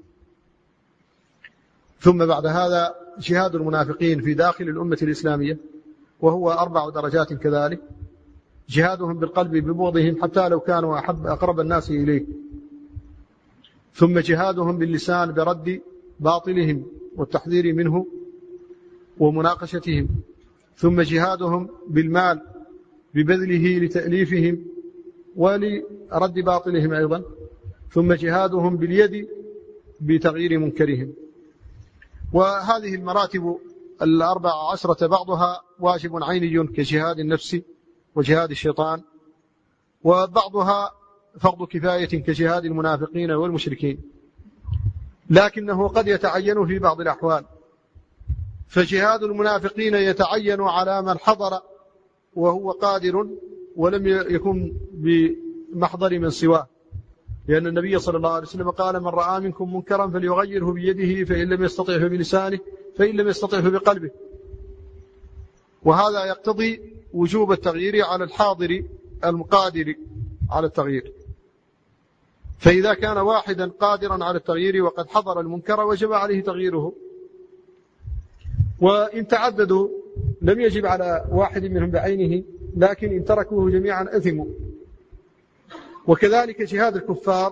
ثم بعد هذا جهاد المنافقين في داخل الأمة الإسلامية، وهو 4 درجات كذلك: جهادهم بالقلب ببغضهم حتى لو كانوا أقرب الناس إليه، ثم جهادهم باللسان برد باطلهم والتحذير منه ومناقشتهم، ثم جهادهم بالمال ببذله لتأليفهم ولرد باطلهم أيضا، ثم جهادهم باليد بتغيير منكرهم. وهذه المراتب 14 بعضها واجب عيني كجهاد النفس وجهاد الشيطان، وبعضها فرض كفاية كجهاد المنافقين والمشركين، لكنه قد يتعين في بعض الأحوال. فجهاد المنافقين يتعين على من حضر وهو قادر ولم يكن بمحضر من سواه، لأن النبي صلى الله عليه وسلم قال: من رأى منكم منكرا فليغيره بيده، فإن لم يستطع بلسانه، فإن لم يستطع بقلبه. وهذا يقتضي وجوب التغيير على الحاضر القادر على التغيير. فإذا كان واحدا قادرا على التغيير وقد حضر المنكر وجب عليه تغييره. وإن تعددوا لم يجب على واحد منهم بعينه، لكن إن تركوه جميعا أثموا. وكذلك جهاد الكفار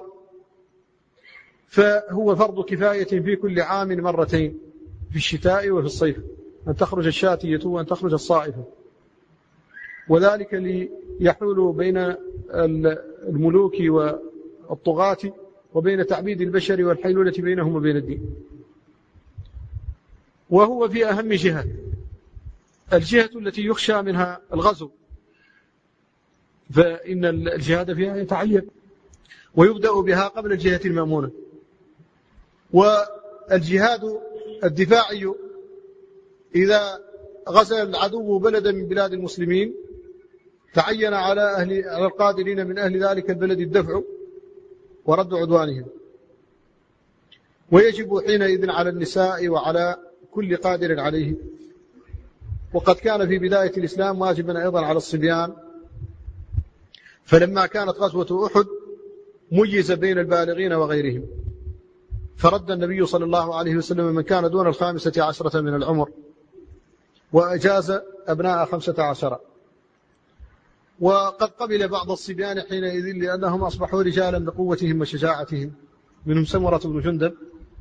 فهو فرض كفاية في كل عام مرتين، في الشتاء وفي الصيف، أن تخرج الشاتية وأن تخرج الصائفة، وذلك ليحول بين الملوك والطغاة وبين تعبيد البشر والحيلولة بينهم وبين الدين. وهو في أهم جهة، الجهة التي يخشى منها الغزو، فإن الجهاد فيها يتعين ويبدأ بها قبل الجهة المأمونة. والجهاد الدفاعي إذا غزا العدو بلدا من بلاد المسلمين تعين على القادرين من أهل ذلك البلد الدفع ورد عدوانهم، ويجب حينئذ على النساء وعلى كل قادر عليه. وقد كان في بداية الإسلام واجبا أيضا على الصبيان، فلما كانت غزوة أحد ميز بين البالغين وغيرهم، فرد النبي صلى الله عليه وسلم من كان دون 15 من العمر، وأجاز أبناء 15. وقد قبل بعض الصبيان حينئذ لأنهم أصبحوا رجالا بقوتهم وشجاعتهم، منهم سمرة بن جندب،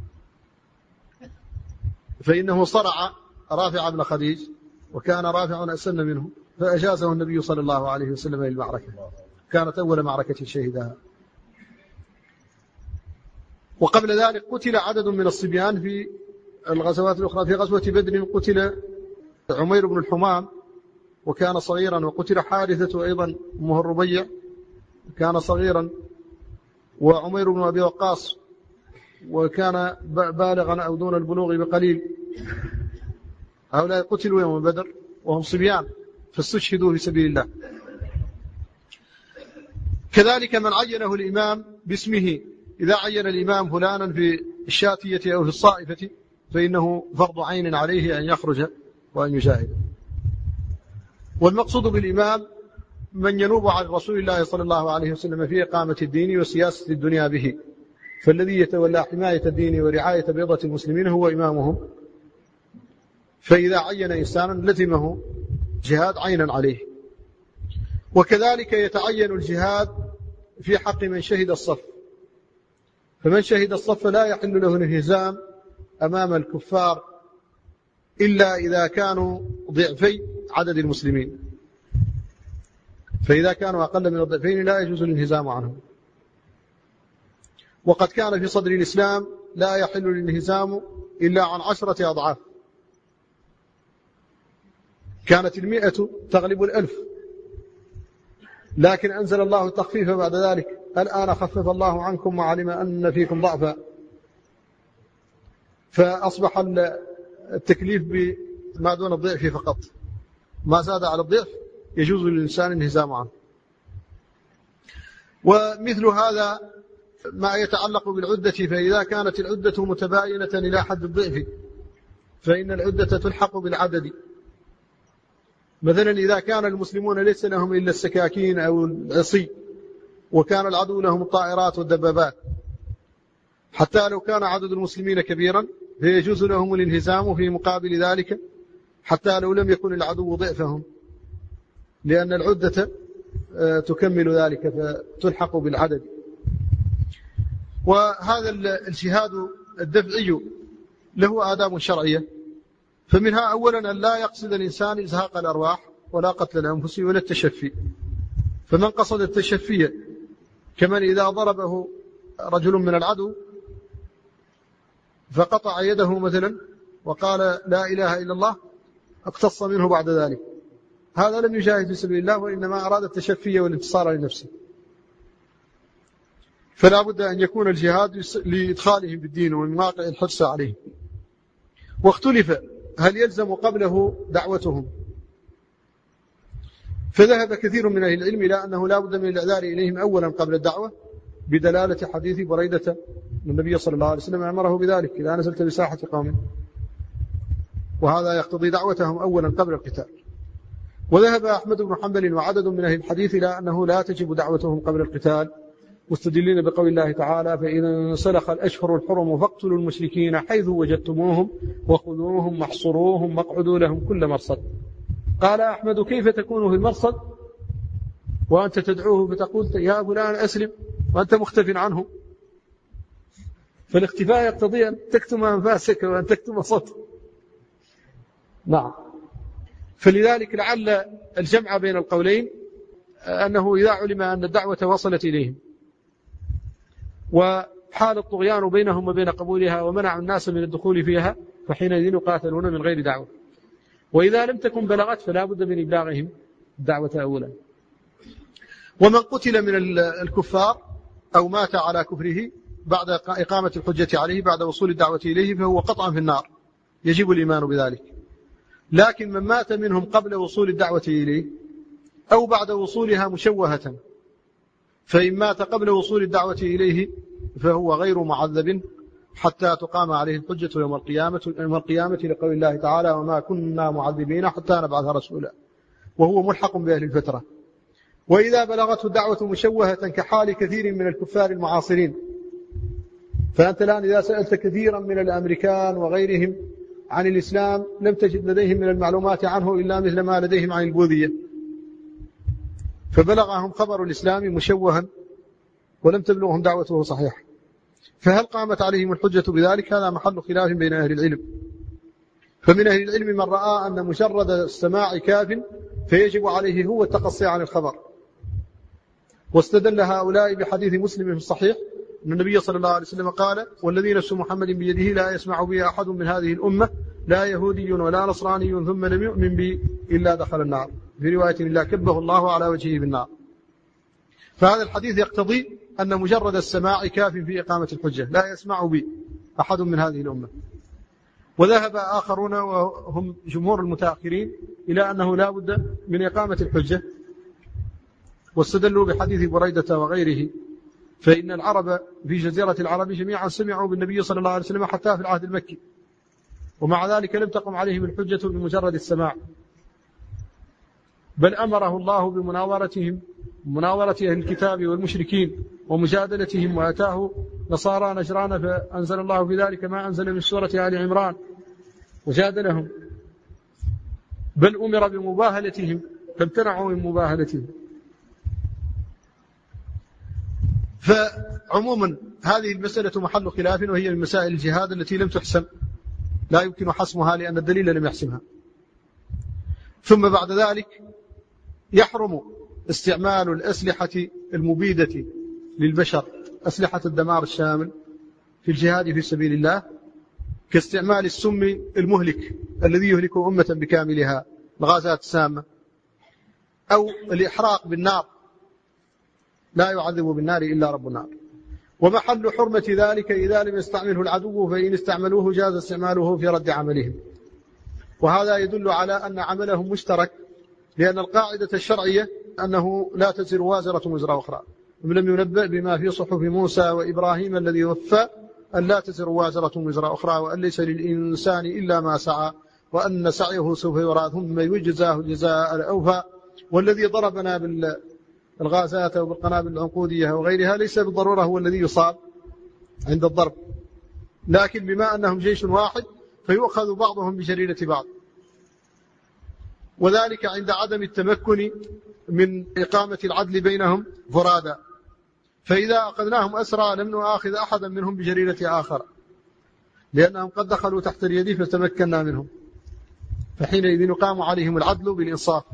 فإنه صرع رافع بن خديج، وكان رافع أسن منه، فأجازه النبي صلى الله عليه وسلم للمعركة، كانت أول معركة شهدها. وقبل ذلك قتل عدد من الصبيان في الغزوات الأخرى. في غزوة بدر قتل عمير بن الحمام وكان صغيرا، وقتل حارثة أيضا أمه الربيع كان صغيرا، وعمير بن أبي وقاص وكان بالغا أو دون البلوغ بقليل. هؤلاء قتلوا يوم بدر وهم صبيان فاستشهدوا في سبيل الله. كذلك من عينه الإمام باسمه، إذا عين الإمام فلانا في الشاتية أو في الصائفة فإنه فرض عين عليه أن يخرج وأن يجاهد. والمقصود بالإمام من ينوب عن رسول الله صلى الله عليه وسلم في إقامة الدين وسياسة الدنيا به، فالذي يتولى حماية الدين ورعاية بيضة المسلمين هو إمامهم، فإذا عين إنسانا لزمه جهاد عينا عليه. وكذلك يتعين الجهاد في حق من شهد الصف، فمن شهد الصف لا يحل له الانهزام أمام الكفار إلا إذا كانوا ضعفي عدد المسلمين، فإذا كانوا أقل من الضعفين لا يجوز الانهزام عنهم. وقد كان في صدر الإسلام لا يحل الانهزام إلا عن 10 أضعاف، كانت 100 تغلب 1000، لكن أنزل الله التخفيف بعد ذلك، الآن خفف الله عنكم وعلم أن فيكم ضعفا، فأصبح التكليف بما دون الضعف فقط، ما زاد على الضعف يجوز للإنسان الانهزام عنه. ومثل هذا ما يتعلق بالعدة، فإذا كانت العدة متباينة إلى حد الضعف فإن العدة تلحق بالعدد. مثلا إذا كان المسلمون ليس لهم إلا السكاكين أو العصي، وكان العدو لهم الطائرات والدبابات، حتى لو كان عدد المسلمين كبيرا فيجوز لهم الانهزام في مقابل ذلك، حتى لو لم يكن العدو ضعفهم، لأن العدة تكمل ذلك فتلحق بالعدد. وهذا الجهاد الدفعي له آداب شرعية، فمنها أولا أن لا يقصد الإنسان إزهاق الأرواح ولا قتل الأنفس ولا التشفي. فمن قصد التشفي كمن إذا ضربه رجل من العدو فقطع يده مثلا وقال لا إله إلا الله اقتص منه بعد ذلك، هذا لم يجاهد في سبيل الله، وإنما أراد التشفي والانتصار لنفسه. فلا بد أن يكون الجهاد لإدخالهم بالدين ومن واقع الحرص عليه. واختلف هل يلزم قبله دعوتهم، فذهب كثير من أهل العلم إلى أنه لا بد من الإعذار إليهم أولا قبل الدعوة، بدلالة حديث بريدة النبي صلى الله عليه وسلم أمره بذلك إذا نزلت بساحة قوم، وهذا يقتضي دعوتهم أولا قبل القتال. وذهب أحمد بن حنبل وعدد من أهل الحديث إلى أنه لا تجب دعوتهم قبل القتال، مستدلين بقول الله تعالى: فإذا انسلخ الأشهر الحرم فاقتلوا المشركين حيث وجدتموهم وخذوهم واحصروهم واقعدوا لهم كل مرصد. قال أحمد: كيف تكون في المرصد وأنت تدعوه فتقول يا فلان أسلم وأنت مختف عنه؟ فالاختفاء يقتضي أن تكتم أنفاسك وأن تكتم صوتك. نعم. فلذلك لعل الجمع بين القولين أنه إذا علم أن الدعوة وصلت إليهم وحال الطغيان بينهم وبين قبولها ومنع الناس من الدخول فيها فحينئذ يقاتلون من غير دعوة. وإذا لم تكن بلغت فلا بد من إبلاغهم الدعوة أولا. ومن قتل من الكفار أو مات على كفره بعد إقامة الحجة عليه بعد وصول الدعوة إليه فهو قطعا في النار، يجب الإيمان بذلك. لكن من مات منهم قبل وصول الدعوة إليه أو بعد وصولها مشوهة، فإن مات قبل وصول الدعوة إليه فهو غير معذب حتى تقام عليه الحجة يوم القيامة لقول الله تعالى: وما كنا معذبين حتى نبعث رسولا، وهو ملحق بأهل الفترة. وإذا بلغته الدعوة مشوهة كحال كثير من الكفار المعاصرين، فأنت الآن إذا سألت كثيرا من الأمريكان وغيرهم عن الإسلام لم تجد لديهم من المعلومات عنه إلا مثل ما لديهم عن البوذية، فبلغهم خبر الإسلام مشوها ولم تبلغهم دعوته صحيحة. فهل قامت عليهم الحجة بذلك؟ هذا محل خلاف بين أهل العلم. فمن أهل العلم من رأى أن مجرد السماع كاف فيجب عليه هو التقصي عن الخبر، واستدل هؤلاء بحديث مسلم في الصحيح أن النبي صلى الله عليه وسلم قال: والذي نفس محمد بيده لا يسمع بي أحد من هذه الأمة لا يهودي ولا نصراني ثم لم يؤمن بي إلا دخل النار، في رواية إلا كبه الله على وجهه بالنار. فهذا الحديث يقتضي أن مجرد السماع كاف في إقامة الحجة، لا يسمع بي أحد من هذه الأمة. وذهب آخرون وهم جمهور المتأخرين إلى أنه لا بد من إقامة الحجة، واستدلوا بحديث بريدة وغيره، فإن العرب في جزيرة العرب جميعا سمعوا بالنبي صلى الله عليه وسلم حتى في العهد المكي، ومع ذلك لم تقم عليهم الحجة بمجرد السماع، بل أمره الله بمناورة أهل الكتاب والمشركين ومجادلتهم، وأتاه نصارى نجران فأنزل الله في ذلك ما أنزل من سورة آل عمران وجادلهم، بل أمر بمباهلتهم فامتنعوا من مباهلتهم. فعموما هذه المسألة محل خلاف، وهي من مسائل الجهاد التي لم تحسم، لا يمكن حسمها لأن الدليل لم يحسمها. ثم بعد ذلك يحرم استعمال الأسلحة المبيدة للبشر، أسلحة الدمار الشامل في الجهاد في سبيل الله، كاستعمال السم المهلك الذي يهلك أمة بكاملها، الغازات السامة، أو الإحراق بالنار، لا يعذب بالنار إلا رب النار. ومحل حرمة ذلك إذا لم يستعمله العدو، فإن استعملوه جاز استعماله في رد عملهم. وهذا يدل على أن عملهم مشترك، لأن القاعدة الشرعية أنه لا تزر وازرة وزر أخرى، ولم ينبأ بما في صحف موسى وإبراهيم الذي وفى أن لا تزر وازرة وزر أخرى، وأن ليس للإنسان إلا ما سعى، وأن سعيه سوف يرى ثم يجزاه الجزاء الأوفى. والذي ضربنا بالغازات أو بالقنابل العنقودية وغيرها ليس بالضرورة هو الذي يصاب عند الضرب، لكن بما أنهم جيش واحد فيؤخذ بعضهم بجريرة بعض، وذلك عند عدم التمكن من إقامة العدل بينهم فرادا. فإذا أخذناهم أسرى لم نؤاخذ أحدا منهم بجريرة آخر، لأنهم قد دخلوا تحت اليد فتمكنا منهم، فحينئذ يقام عليهم العدل بالإنصاف.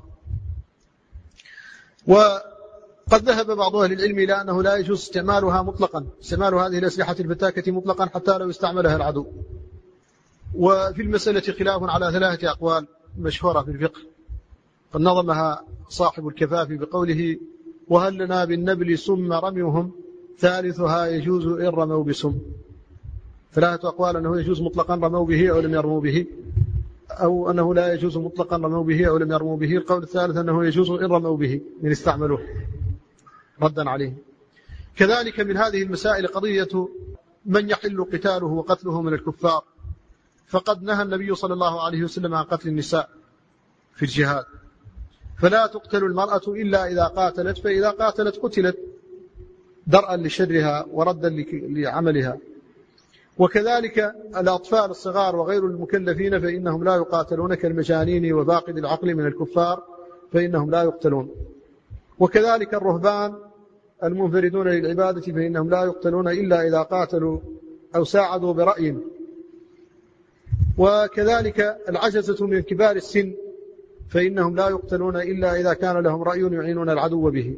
وقد ذهب بعض أهل العلم إلى أنه لا يجوز استعمالها مطلقا، استعمال هذه الأسلحة الفتاكة مطلقا حتى لو استعملها العدو. وفي المسألة خلاف على 3 أقوال مشهورة في الفقه، قد نظمها صاحب الكفاف بقوله: وهل لنا بالنبل سم رميهم ثالثها يجوز إن رموا بسم. 3 أقوال: أنه يجوز مطلقا رموا به أو لم يرموا به، أو أنه لا يجوز مطلقا رموا به أو لم يرموا به. القول الثالث أنه يجوز إن رموا به من استعملوه ردا عليه. كذلك من هذه المسائل قضية من يحل قتاله وقتله من الكفار، فقد نهى النبي صلى الله عليه وسلم عن قتل النساء في الجهاد، فلا تقتل المرأة إلا إذا قاتلت، فإذا قاتلت قتلت درءا لشرها وردا لعملها. وكذلك الأطفال الصغار وغير المكلفين فإنهم لا يقاتلون كالمجانين وفاقد العقل من الكفار فإنهم لا يقتلون. وكذلك الرهبان المنفردون للعبادة فإنهم لا يقتلون إلا إذا قاتلوا أو ساعدوا برأي. وكذلك العجزة من كبار السن فإنهم لا يقتلون إلا إذا كان لهم رأي يعينون العدو به.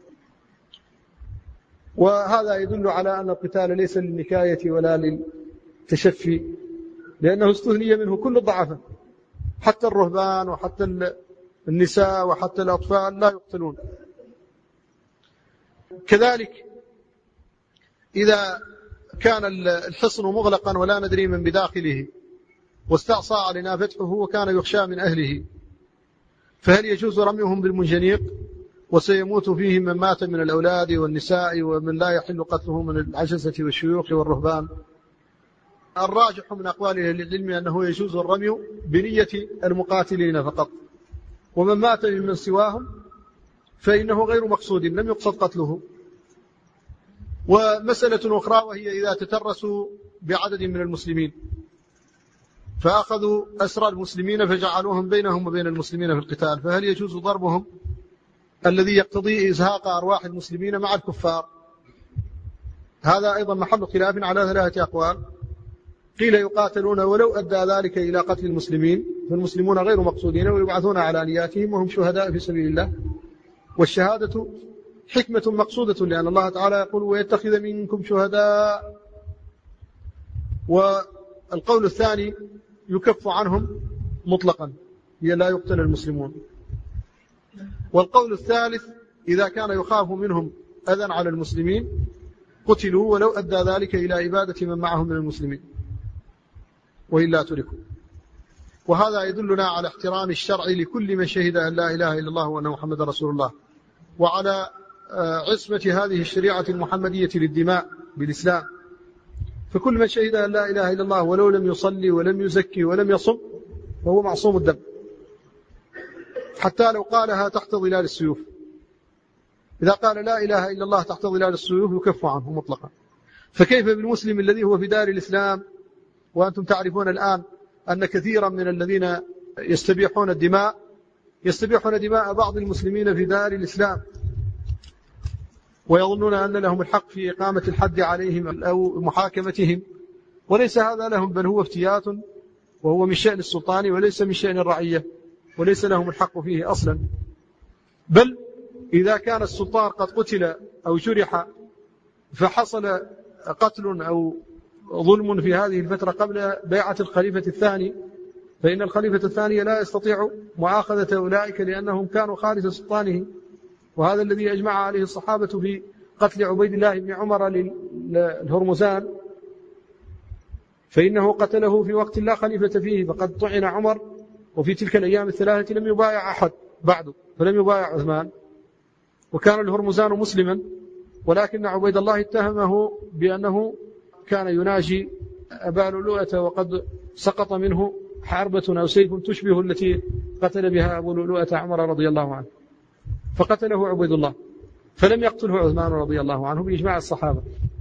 وهذا يدل على أن القتال ليس للنكاية ولا للتشفي، لأنه استثني منه كل الضعفاء، حتى الرهبان وحتى النساء وحتى الأطفال لا يقتلون. كذلك إذا كان الحصن مغلقا ولا ندري من بداخله واستعصى علينا فتحه وكان يخشى من أهله، فهل يجوز رميهم بالمنجنيق وسيموت فيهم من مات من الأولاد والنساء ومن لا يحل قتله من العجزة والشيوخ والرهبان؟ الراجح من أقوال أهل العلم أنه يجوز الرمي بنية المقاتلين فقط، ومن مات ممن سواهم فإنه غير مقصود لم يقصد قتله. ومسألة أخرى وهي إذا تترسوا بعدد من المسلمين فأخذوا أسرى المسلمين فجعلوهم بينهم وبين المسلمين في القتال، فهل يجوز ضربهم الذي يقتضي إزهاق أرواح المسلمين مع الكفار؟ هذا أيضا محل خلاف على 3 أقوال. قيل يقاتلون ولو أدى ذلك إلى قتل المسلمين فالمسلمون غير مقصودين ويبعثون على نياتهم وهم شهداء في سبيل الله، والشهادة حكمة مقصودة لأن الله تعالى يقول ويتخذ منكم شهداء. والقول الثاني يكف عنهم مطلقا، هي لا يقتل المسلمون. والقول الثالث إذا كان يخاف منهم أذى على المسلمين قتلوا ولو أدى ذلك إلى إبادة من معهم من المسلمين وإلا تركوا. وهذا يدلنا على احترام الشرع لكل من شهد أن لا إله إلا الله وأن محمد رسول الله، وعلى عصمة هذه الشريعة المحمدية للدماء بالإسلام. فكل من شهد أن لا إله إلا الله ولو لم يصلي ولم يزكي ولم يصم فهو معصوم الدم، حتى لو قالها تحت ظلال السيوف. إذا قال لا إله إلا الله تحت ظلال السيوف يكف عنه مطلقا. فكيف بالمسلم الذي هو في دار الإسلام؟ وأنتم تعرفون الآن أن كثيرا من الذين يستبيحون دماء بعض المسلمين في دار الإسلام، ويظنون أن لهم الحق في إقامة الحد عليهم أو محاكمتهم، وليس هذا لهم، بل هو افتيات وهو من شأن السلطان وليس من شأن الرعية، وليس لهم الحق فيه أصلا. بل إذا كان السلطان قد قتل أو جرح فحصل قتل أو ظلم في هذه الفترة قبل بيعة الخليفة الثاني، فإن الخليفة الثاني لا يستطيع مؤاخذة أولئك لأنهم كانوا خارج سلطانه. وهذا الذي أجمع عليه الصحابة في قتل عبيد الله بن عمر للهرمزان، فإنه قتله في وقت لا خليفة فيه، فقد طعن عمر، وفي تلك الأيام الثلاثة لم يبايع أحد بعده، فلم يبايع عثمان، وكان الهرمزان مسلما، ولكن عبيد الله اتهمه بأنه كان يناجي أبا لؤلؤة وقد سقط منه حربة أو سيف تشبه التي قتل بها أبو لؤلؤة عمر رضي الله عنه، فقتله عبيد الله، فلم يقتله عثمان رضي الله عنه بإجماع الصحابة.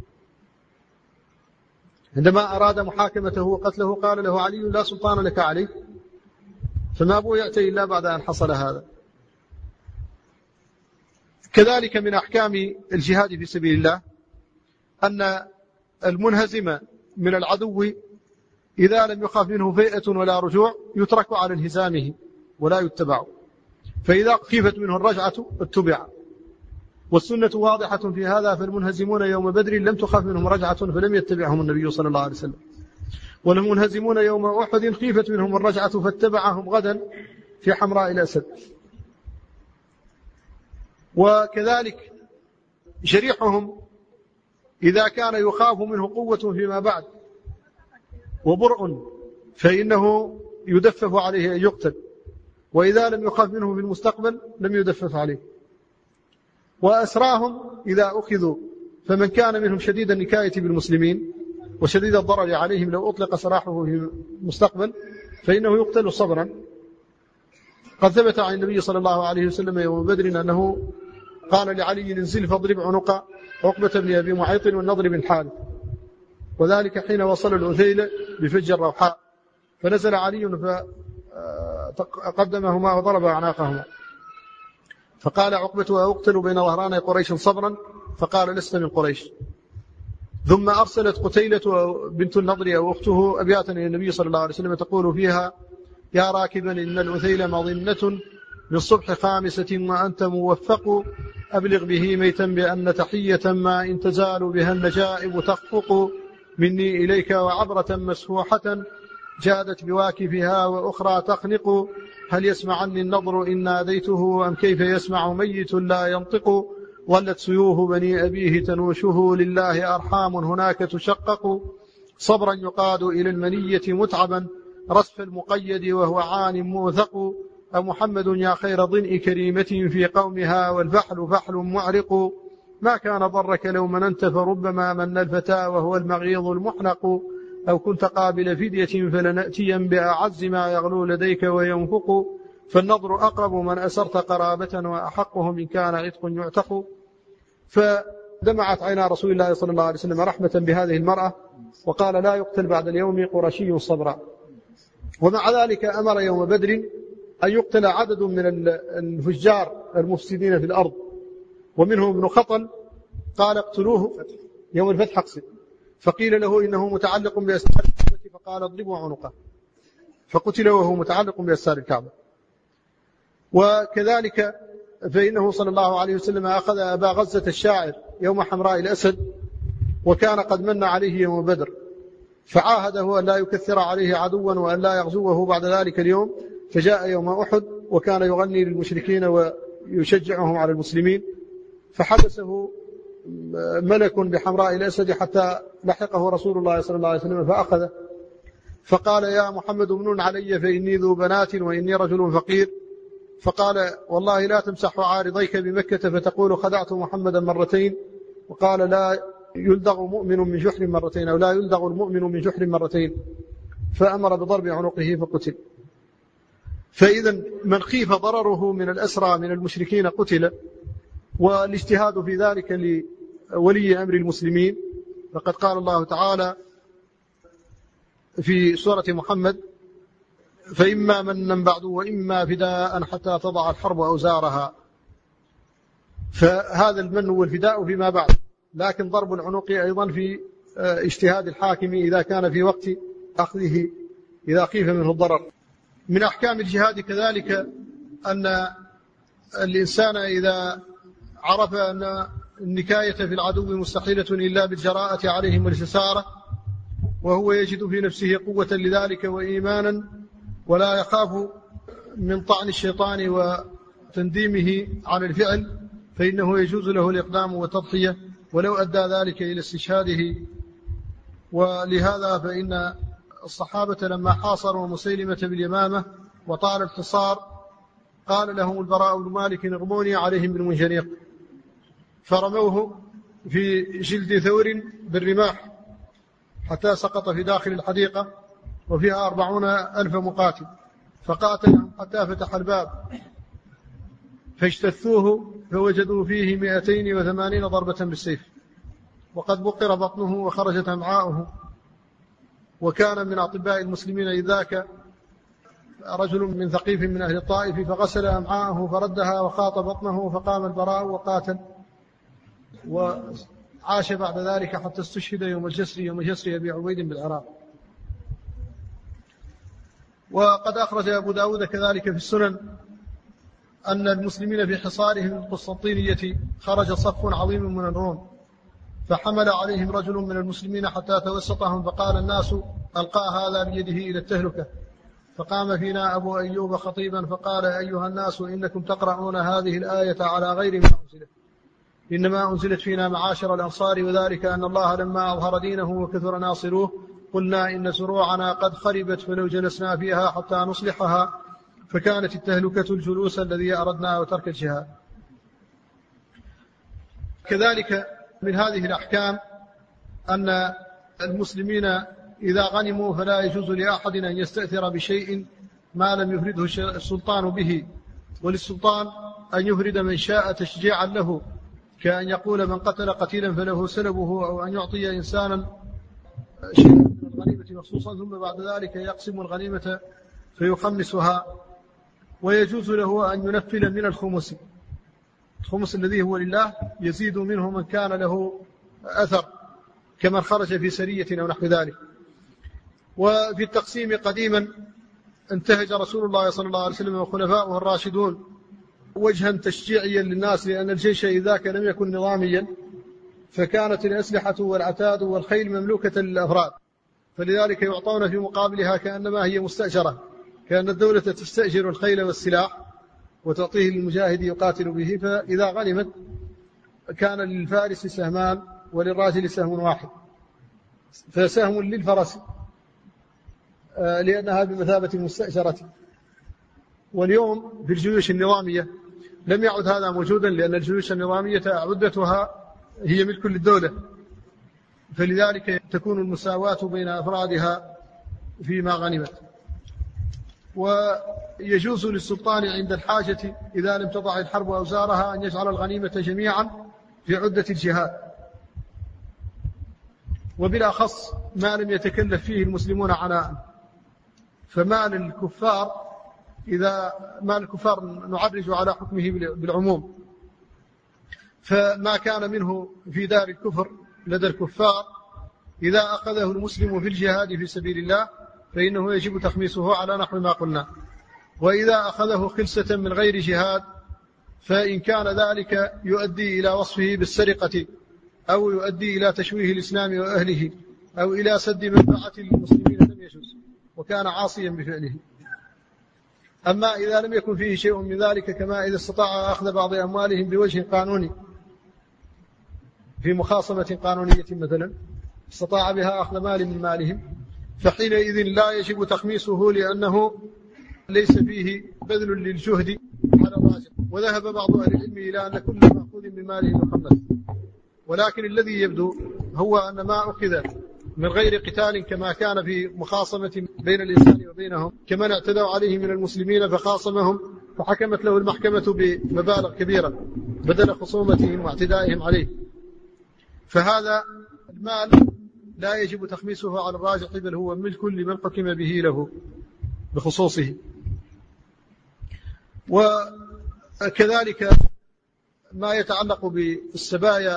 عندما أراد محاكمته وقتله قال له علي لا سلطان لك عليه، فما بويعت إلا بعد أن حصل هذا. كذلك من أحكام الجهاد في سبيل الله أن المنهزم من العدو إذا لم يخاف منه فئة ولا رجوع يترك على انهزامه ولا يتبع، فإذا خيفت منه الرجعة اتبع. والسنة واضحة في هذا، فالمنهزمون يوم بدر لم تخاف منهم رجعة فلم يتبعهم النبي صلى الله عليه وسلم، والمنهزمون يوم أحد خيفت منهم الرجعة فاتبعهم غدا في حمراء الأسد. وكذلك جريحهم إذا كان يخاف منه قوة فيما بعد وبرء فإنه يدفف عليه أن يقتل، وإذا لم يخاف منه في المستقبل لم يدفف عليه. وأسراهم إذا أخذوا فمن كان منهم شديد النكاية بالمسلمين وشديد الضرر عليهم لو أطلق سراحه في المستقبل فإنه يقتل صبرا. قد ثبت عن النبي صلى الله عليه وسلم يوم بدر أنه قال لعلي انزل فاضرب عنق عقبة بن أبي معيط والنضر بن الحارث، وذلك حين وصل العثيل بفج الروحاء، فنزل علي فقدمهما وضرب أعناقهما، فقال عقبة أقتل بين ظهراني قريش صبرا؟ فقال لست من قريش. ثم أرسلت قتيلة بنت النضر أو أخته أبياتا إلى النبي صلى الله عليه وسلم تقول فيها: يا راكبا إن العثيل مظنة للصبح 5 وأنت موفق، أبلغ به ميتا بأن تحية ما إن تزال بها النجائب تخفق، مني إليك وعبرة مسفوحة جادت بواكفها وأخرى تخنق، هل يسمعني النضر إن ناديته أم كيف يسمع ميت لا ينطق، ولت سيوف بني أبيه تنوشه لله أرحام هناك تشقق، صبرا يقاد إلى المنية متعبا رسف المقيد وهو عان موثق، أمحمد يا خير ضنء كريمة في قومها والفحل فحل معرق، ما كان ضرك لو مننت فربما من الفتى وهو المغيظ المحنق، أو كنت قابل فدية فلنأتيا بأعز ما يغلو لديك وينفق، فالنضر أقرب من أسرت قرابة وأحقهم إن كان عتق يعتق. فدمعت عينا رسول الله صلى الله عليه وسلم رحمة بهذه المرأة، وقال: لا يقتل بعد اليوم قرشي صبرا. ومع ذلك أمر يوم بدر أن يقتل عدد من الفجار المفسدين في الأرض، ومنهم ابن خطل، قال: اقتلوه يوم الفتح أقصد، فقيل له إنه متعلق بأستار الكعبة، فقال: اضربوا عنقه، فقتل وهو متعلق بأستار الكعبة. وكذلك فإنه صلى الله عليه وسلم أخذ أبا غزة الشاعر يوم حمراء الأسد، وكان قد من عليه يوم بدر، فعاهده أن لا يكثر عليه عدوا وأن لا يغزوه بعد ذلك اليوم، فجاء يوم أحد وكان يغني للمشركين ويشجعهم على المسلمين، فحبسه ملك بحمراء الأسد حتى لحقه رسول الله صلى الله عليه وسلم فأخذه، فقال: يا محمد امنن علي فإني ذو بنات وإني رجل فقير، فقال: والله لا تمسح عارضيك بمكة فتقول خدعت محمدا مرتين، وقال: لا يلدغ مؤمن من جحر مرتين، أو لا يلدغ المؤمن من جحر مرتين، فأمر بضرب عنقه فقتل. فإذا من خيف ضرره من الأسرى من المشركين قتل، والاجتهاد في ذلك لولي أمر المسلمين، فقد قال الله تعالى في سورة محمد: فإما منا بعد وإما فداء حتى تضع الحرب أوزارها. فهذا المن والفداء فيما بعد، لكن ضرب العنق أيضا في اجتهاد الحاكم إذا كان في وقت أخذه إذا خيف منه الضرر. من أحكام الجهاد كذلك أن الإنسان إذا عرف أن النكاية في العدو مستحيلة إلا بالجراءة عليهم والجسارة، وهو يجد في نفسه قوة لذلك وإيمانا، ولا يخاف من طعن الشيطان وتنديمه عن الفعل، فإنه يجوز له الإقدام والتضحية ولو أدى ذلك إلى استشهاده. ولهذا فإن الصحابة لما حاصروا مسيلمة باليمامة وطال الحصار قال لهم البراء بن مالك: ارموني عليهم بالمنجنيق، فرموه في جلد ثور بالرماح حتى سقط في داخل الحديقة وفيها 40,000 مقاتل، فقاتلهم حتى فتح الباب فاجتثوه فوجدوا فيه 280 ضربة بالسيف، وقد بقر بطنه وخرجت أمعاؤه. وكان من أطباء المسلمين إذ ذاك رجل من ثقيف من أهل الطائف، فغسل أمعاءه فردها وخاط بطنه، فقام البراء وقاتل، وعاش بعد ذلك حتى استشهد يوم جسر أبي عبيد بالعراق. وقد أخرج أبو داود كذلك في السنن أن المسلمين في حصارهم القسطنطينية خرج صف عظيم من الروم، فحمل عليهم رجل من المسلمين حتى توسطهم، فقال الناس: ألقى هذا بيده إلى التهلكة. فقام فينا أبو أيوب خطيبا فقال: أيها الناس، إنكم تقرؤون هذه الآية على غير ما أنزلت، إنما أنزلت فينا معاشر الأنصار، وذلك أن الله لما أظهر دينه وكثر ناصروه قلنا إن زروعنا قد خربت فلو جلسنا فيها حتى نصلحها، فكانت التهلكة الجلوس الذي أردنا وترك الجهاد. كذلك من هذه الأحكام أن المسلمين إذا غنموا فلا يجوز لأحد أن يستأثر بشيء ما لم يفرده السلطان به، وللسلطان أن يفرد من شاء تشجيعا له، كأن يقول من قتل قتيلا فله سلبه، أو أن يعطي إنسانا شيئا من الغنيمة مخصوصا ثم بعد ذلك يقسم الغنيمة فيخمسها. ويجوز له أن ينفل من الخمس الذي هو لله يزيد منه من كان له أثر كمن خرج في سرية أو نحو ذلك. وفي التقسيم قديما انتهج رسول الله صلى الله عليه وسلم وخلفاؤه الراشدون وجها تشجيعيا للناس، لأن الجيش إذاك لم يكن نظاميا، فكانت الأسلحة والعتاد والخيل مملوكة للأفراد، فلذلك يعطون في مقابلها كأنما هي مستأجرة، كأن الدولة تستأجر الخيل والسلاح وتعطيه للمجاهد يقاتل به، فإذا غنمت كان للفارس سهمان وللراجل سهم واحد، فسهم للفرس لأنها بمثابة المستأجرة. واليوم في الجيوش النظامية لم يعد هذا موجودا، لأن الجيوش النظامية عدتها هي ملك للدولة، فلذلك تكون المساواة بين أفرادها فيما غنمت. ويجوز للسلطان عند الحاجة إذا لم تضع الحرب أوزارها أن يجعل الغنيمة جميعا في عدة الجهاد، وبالأخص ما لم يتكلف فيه المسلمون عناء. فمال الكفار نعرج على حكمه بالعموم، فما كان منه في دار الكفر لدى الكفار إذا أخذه المسلم في الجهاد في سبيل الله فإنه يجب تخميسه على نحو ما قلنا. وإذا أخذه خلسة من غير جهاد فإن كان ذلك يؤدي إلى وصفه بالسرقة، أو يؤدي إلى تشويه الإسلام وأهله، أو إلى سد منفعة المسلمين لم يجوز، وكان عاصيا بفعله. أما إذا لم يكن فيه شيء من ذلك، كما إذا استطاع أخذ بعض أموالهم بوجه قانوني في مخاصمة قانونية مثلا، استطاع بها أخذ مال من مالهم، فحينئذ لا يجب تخميسه، لأنه ليس فيه بذل للجهد على الراجل. وذهب بعض أهل العلم إلى أن كل مأخوذ من ماله يخمس، ولكن الذي يبدو هو أن ما أخذ من غير قتال كما كان في مخاصمة بين الإنسان وبينهم، كمن اعتدوا عليه من المسلمين فخاصمهم فحكمت له المحكمة بمبالغ كبيرة بدل خصومتهم واعتدائهم عليه، فهذا المال لا يجب تخميسه على الراجح، بل هو ملك لمن حكم به له بخصوصه. وكذلك ما يتعلق بالسبايا،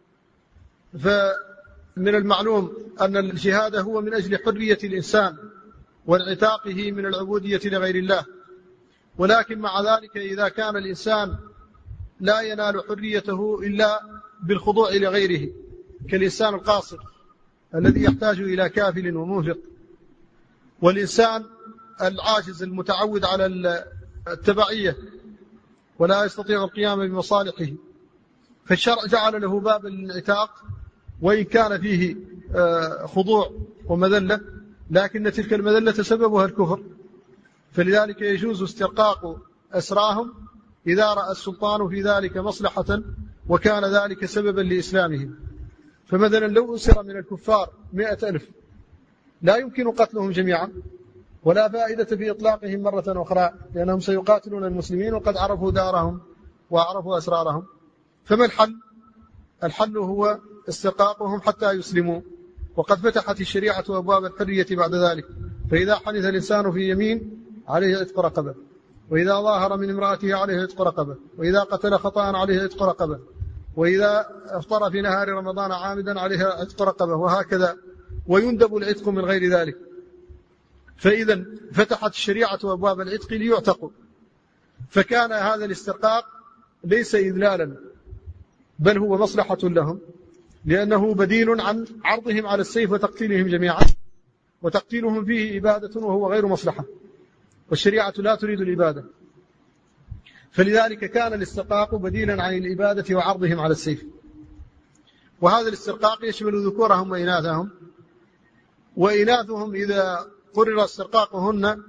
فمن المعلوم أن الجهاد هو من أجل حرية الإنسان وانعتاقه من العبودية لغير الله، ولكن مع ذلك إذا كان الإنسان لا ينال حريته إلا بالخضوع لغيره، كالإنسان القاصر الذي يحتاج إلى كافل ومنفق، والإنسان العاجز المتعود على التبعية ولا يستطيع القيام بمصالحه، فالشرع جعل له باب الانعتاق، وإن كان فيه خضوع ومذلة، لكن تلك المذلة سببها الكفر، فلذلك يجوز استرقاق أسراهم إذا رأى السلطان في ذلك مصلحة وكان ذلك سببا لإسلامهم. فمثلا لو أسر من الكفار 100,000 لا يمكن قتلهم جميعا، ولا فائدة في إطلاقهم مرة أخرى، لأنهم سيقاتلون المسلمين وقد عرفوا دارهم وعرفوا أسرارهم. فما الحل؟ الحل هو استرقاقهم حتى يسلموا، وقد فتحت الشريعة أبواب الحرية بعد ذلك. فإذا حنث الإنسان في يمين عليه عتق رقبة، وإذا ظاهر من امرأته عليه عتق رقبة، وإذا قتل خطأ عليه عتق رقبة، وإذا افطر في نهار رمضان عامدا عليه عتق رقبة، وهكذا، ويندب العتق من غير ذلك. فإذا فتحت الشريعة أبواب العتق ليعتقوا، فكان هذا الاسترقاق ليس إذلالا، بل هو مصلحة لهم، لأنه بديل عن عرضهم على السيف وتقتيلهم جميعا، وتقتيلهم فيه إبادة وهو غير مصلحة، والشريعة لا تريد الإبادة، فلذلك كان الاسترقاق بديلا عن الإبادة وعرضهم على السيف. وهذا الاسترقاق يشمل ذكورهم وإناثهم، وإناثهم إذا قرر استرقاقهن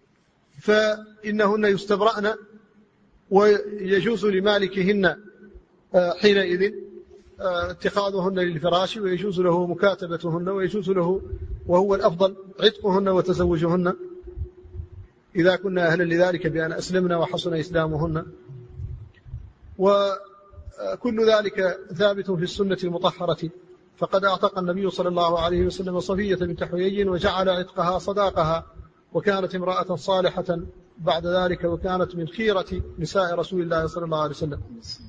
فإنهن يستبرأن ويجوز لمالكهن حينئذ اتخاذهن للفراش، ويجوز له مكاتبتهن، ويجوز له وهو الأفضل عتقهن وتزوجهن إذا كنا أهلا لذلك بأن أسلمنا وحسن إسلامهن. وكل ذلك ثابت في السنة المطهرة، فقد اعتق النبي صلى الله عليه وسلم صفية بنت حيي وجعل عتقها صداقها، وكانت امرأة صالحة بعد ذلك، وكانت من خيرة نساء رسول الله صلى الله عليه وسلم.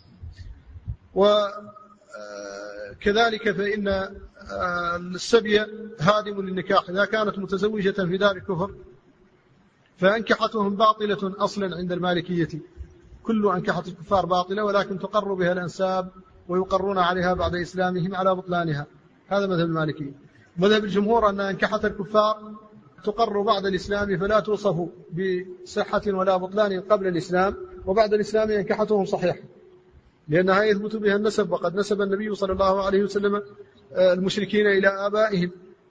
وكذلك فإن السبي هادم للنكاح، إذا كانت متزوجة في دار الكفر فأنكحتهم باطلة أصلا عند المالكية، كل أنكحة الكفار باطلة، ولكن تقر بها الأنساب ويقرون عليها بعد إسلامهم على بطلانها. هذا مذهب المالكية. مذهب الجمهور أن أنكحة الكفار تقر بعد الإسلام، فلا توصف بصحة ولا بطلان قبل الإسلام، وبعد الإسلام أنكحتهم صحيحة، لأنها يثبت بها النسب، وقد نسب النبي صلى الله عليه وسلم المشركين إلى آبائهم.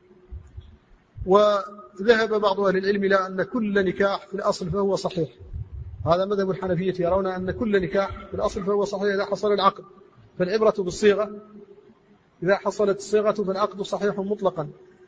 وذهب بعض أهل العلم إلى أن كل نكاح في الأصل فهو صحيح، هذا مذهب الحنفية، يرون أن كل نكاح في الأصل فهو صحيح إذا حصل العقد، فالعبرة بالصيغة، إذا حصلت الصيغة فالعقد صحيح مطلقا.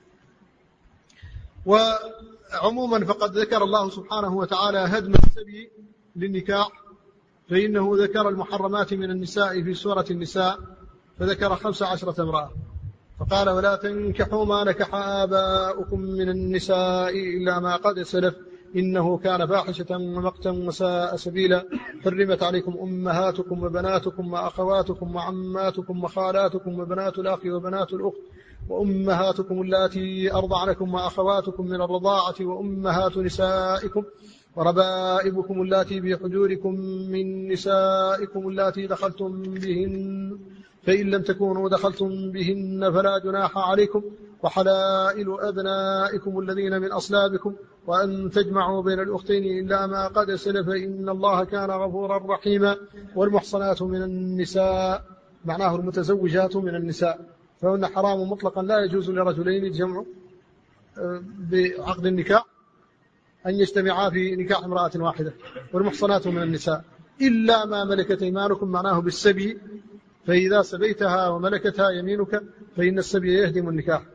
وعموما فقد ذكر الله سبحانه وتعالى هدم السبي للنكاح، فإنه ذكر المحرمات من النساء في سورة النساء، فذكر 15 امرأة، فقال ولا تنكحوا ما نكح آباؤكم من النساء إلا ما قد سلف إنه كان فاحشة ومقتا وساء سبيلا. حرمت عليكم أمهاتكم وبناتكم وأخواتكم وعماتكم وخالاتكم وبنات الأخ وبنات الأخت وأمهاتكم اللاتي أرضعنكم وأخواتكم من الرضاعة وأمهات نسائكم وربائبكم اللاتي بحجوركم من نسائكم اللاتي دخلتم بهن، فإن لم تكونوا دخلتم بهن فلا جناح عليكم، وحلائل أبنائكم الذين من أصلابكم، وأن تجمعوا بين الأختين إلا ما قد سلف إن الله كان غفورا رحيما. والمحصنات من النساء معناه المتزوجات من النساء، فهن حرام مطلقا، لا يجوز لرجلين الجمع بعقد النكاح أن يجتمعا في نكاح امرأة واحدة. والمحصنات من النساء إلا ما ملكت أيمانكم معناه بالسبي، فإذا سبيتها وملكتها يمينك فإن السبي يهدم النكاح.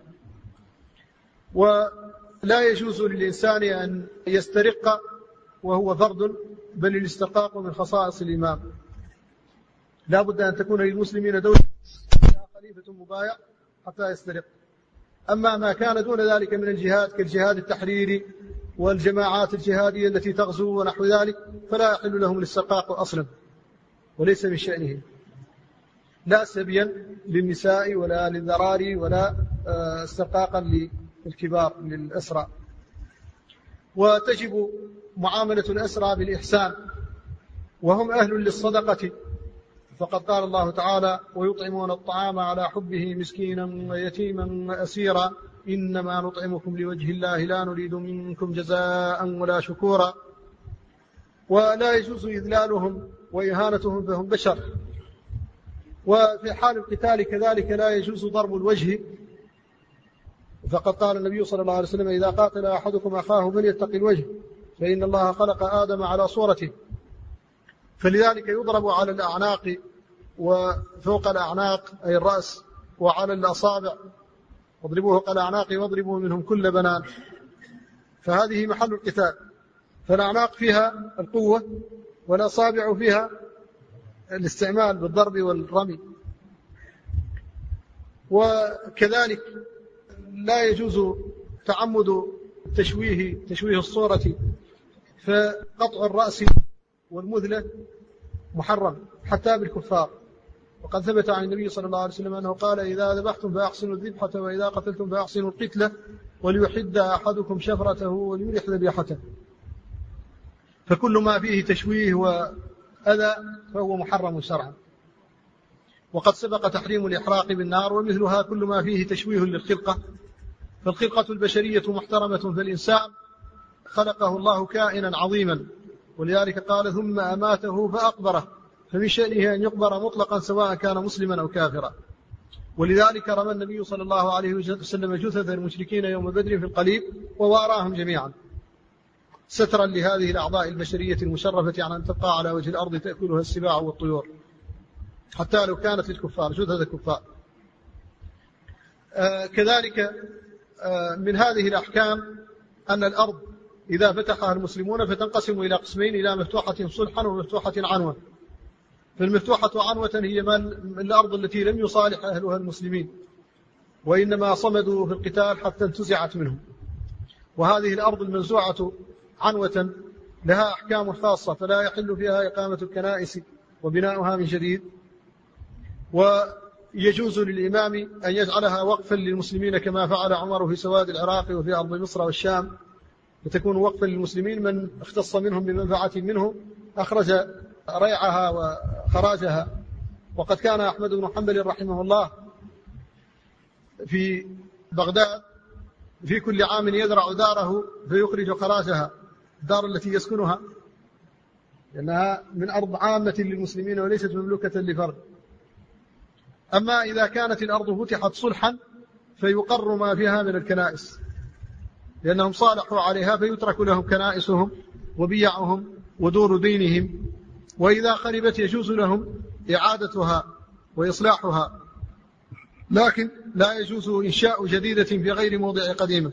ولا يجوز للإنسان أن يسترق وهو فرد، بل الاسترقاق من خصائص الإمام، لا بد أن تكون للمسلمين دولة خليفة مبايع حتى يسترق. أما ما كان دون ذلك من الجهاد كالجهاد التحريري والجماعات الجهادية التي تغزو ونحو ذلك فلا يحل لهم الاسترقاق أصلا، وليس من شأنهم، لا سبيا للنساء ولا للذراري ولا استرقاقا للكبار للأسرى. وتجب معاملة الأسرى بالإحسان، وهم أهل للصدقة، فقد قال الله تعالى ويطعمون الطعام على حبه مسكينا ويتيما وأسيرا إنما نطعمكم لوجه الله لا نريد منكم جزاء ولا شكورا. ولا يجوز إذلالهم وإهانتهم، فهم بشر. وفي حال القتال كذلك لا يجوز ضرب الوجه، فقد قال النبي صلى الله عليه وسلم إذا قاتل أحدكم أخاه فليتق الوجه فإن الله خلق آدم على صورته، فلذلك يضرب على الأعناق وفوق الأعناق أي الرأس وعلى الأصابع، واضربوه على الأعناق واضربوا منهم كل بنان، فهذه محل القتال، فالأعناق فيها القوة والأصابع فيها الاستعمال بالضرب والرمي. وكذلك لا يجوز تعمد تشويه الصورة، فقطع الرأس والمذلة محرم حتى بالكفار، وقد ثبت عن النبي صلى الله عليه وسلم أنه قال إذا ذبحتم فأحسنوا الذبحة وإذا قتلتم فأحسنوا القتلة وليحد أحدكم شفرته وليرح ذبيحته. فكل ما فيه تشويه وأذى فهو محرم شرعا. وقد سبق تحريم الإحراق بالنار، ومثلها كل ما فيه تشويه للخلقة، فالخلقة البشرية محترمة، فالإنسان خلقه الله كائنا عظيما، ولذلك قال ثم أماته فأقبره، فمن شأنه أن يقبر مطلقا سواء كان مسلما أو كافرا. ولذلك رمى النبي صلى الله عليه وسلم جثث المشركين يوم بدر في القليب وواراهم جميعا، سترا لهذه الأعضاء البشرية المشرفة عن أن تبقى على وجه الأرض تأكلها السباع والطيور، حتى لو كانت للكفار جثث الكفار. كذلك من هذه الأحكام أن الأرض إذا فتحها المسلمون فتنقسم إلى قسمين، إلى مفتوحة صلحا ومفتوحة عنوا، فالمفتوحة عنوة هي الأرض التي لم يصالح أهلها المسلمين، وإنما صمدوا في القتال حتى انتزعت منهم. وهذه الأرض المنزوعة عنوة لها أحكام خاصة، فلا يحل فيها إقامة الكنائس وبناؤها من جديد، ويجوز للإمام أن يجعلها وقفا للمسلمين كما فعل عمر في سواد العراق وفي أرض مصر والشام، وتكون وقفا للمسلمين من اختص منهم بمنفعة منه أخرج ريعها وخراجها. وقد كان أحمد بن حنبل رحمه الله في بغداد في كل عام يزرع داره فيخرج خراجها، الدار التي يسكنها، لأنها من أرض عامة للمسلمين وليست مملوكة لفرد. أما إذا كانت الأرض فتحت صلحا فيقر ما فيها من الكنائس، لأنهم صالحوا عليها، فيترك لهم كنائسهم وبيعهم ودور دينهم. وإذا خربت يجوز لهم إعادتها وإصلاحها، لكن لا يجوز إنشاء جديدة في غير موضع قديمة.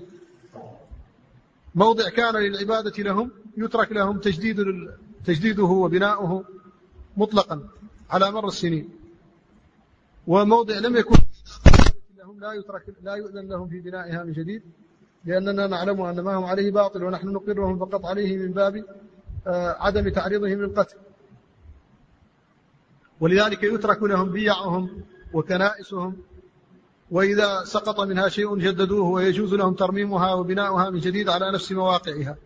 موضع كان للعبادة لهم يترك لهم تجديده وبناؤه مطلقا على مر السنين، وموضع لم يكن لهم لا يؤذن لهم في بنائها من جديد، لأننا نعلم أن ما هم عليه باطل، ونحن نقرهم فقط عليه من باب عدم تعريضهم للقتل. ولذلك يترك لهم بيعهم وكنائسهم، وإذا سقط منها شيء جددوه، ويجوز لهم ترميمها وبناؤها من جديد على نفس مواقعها.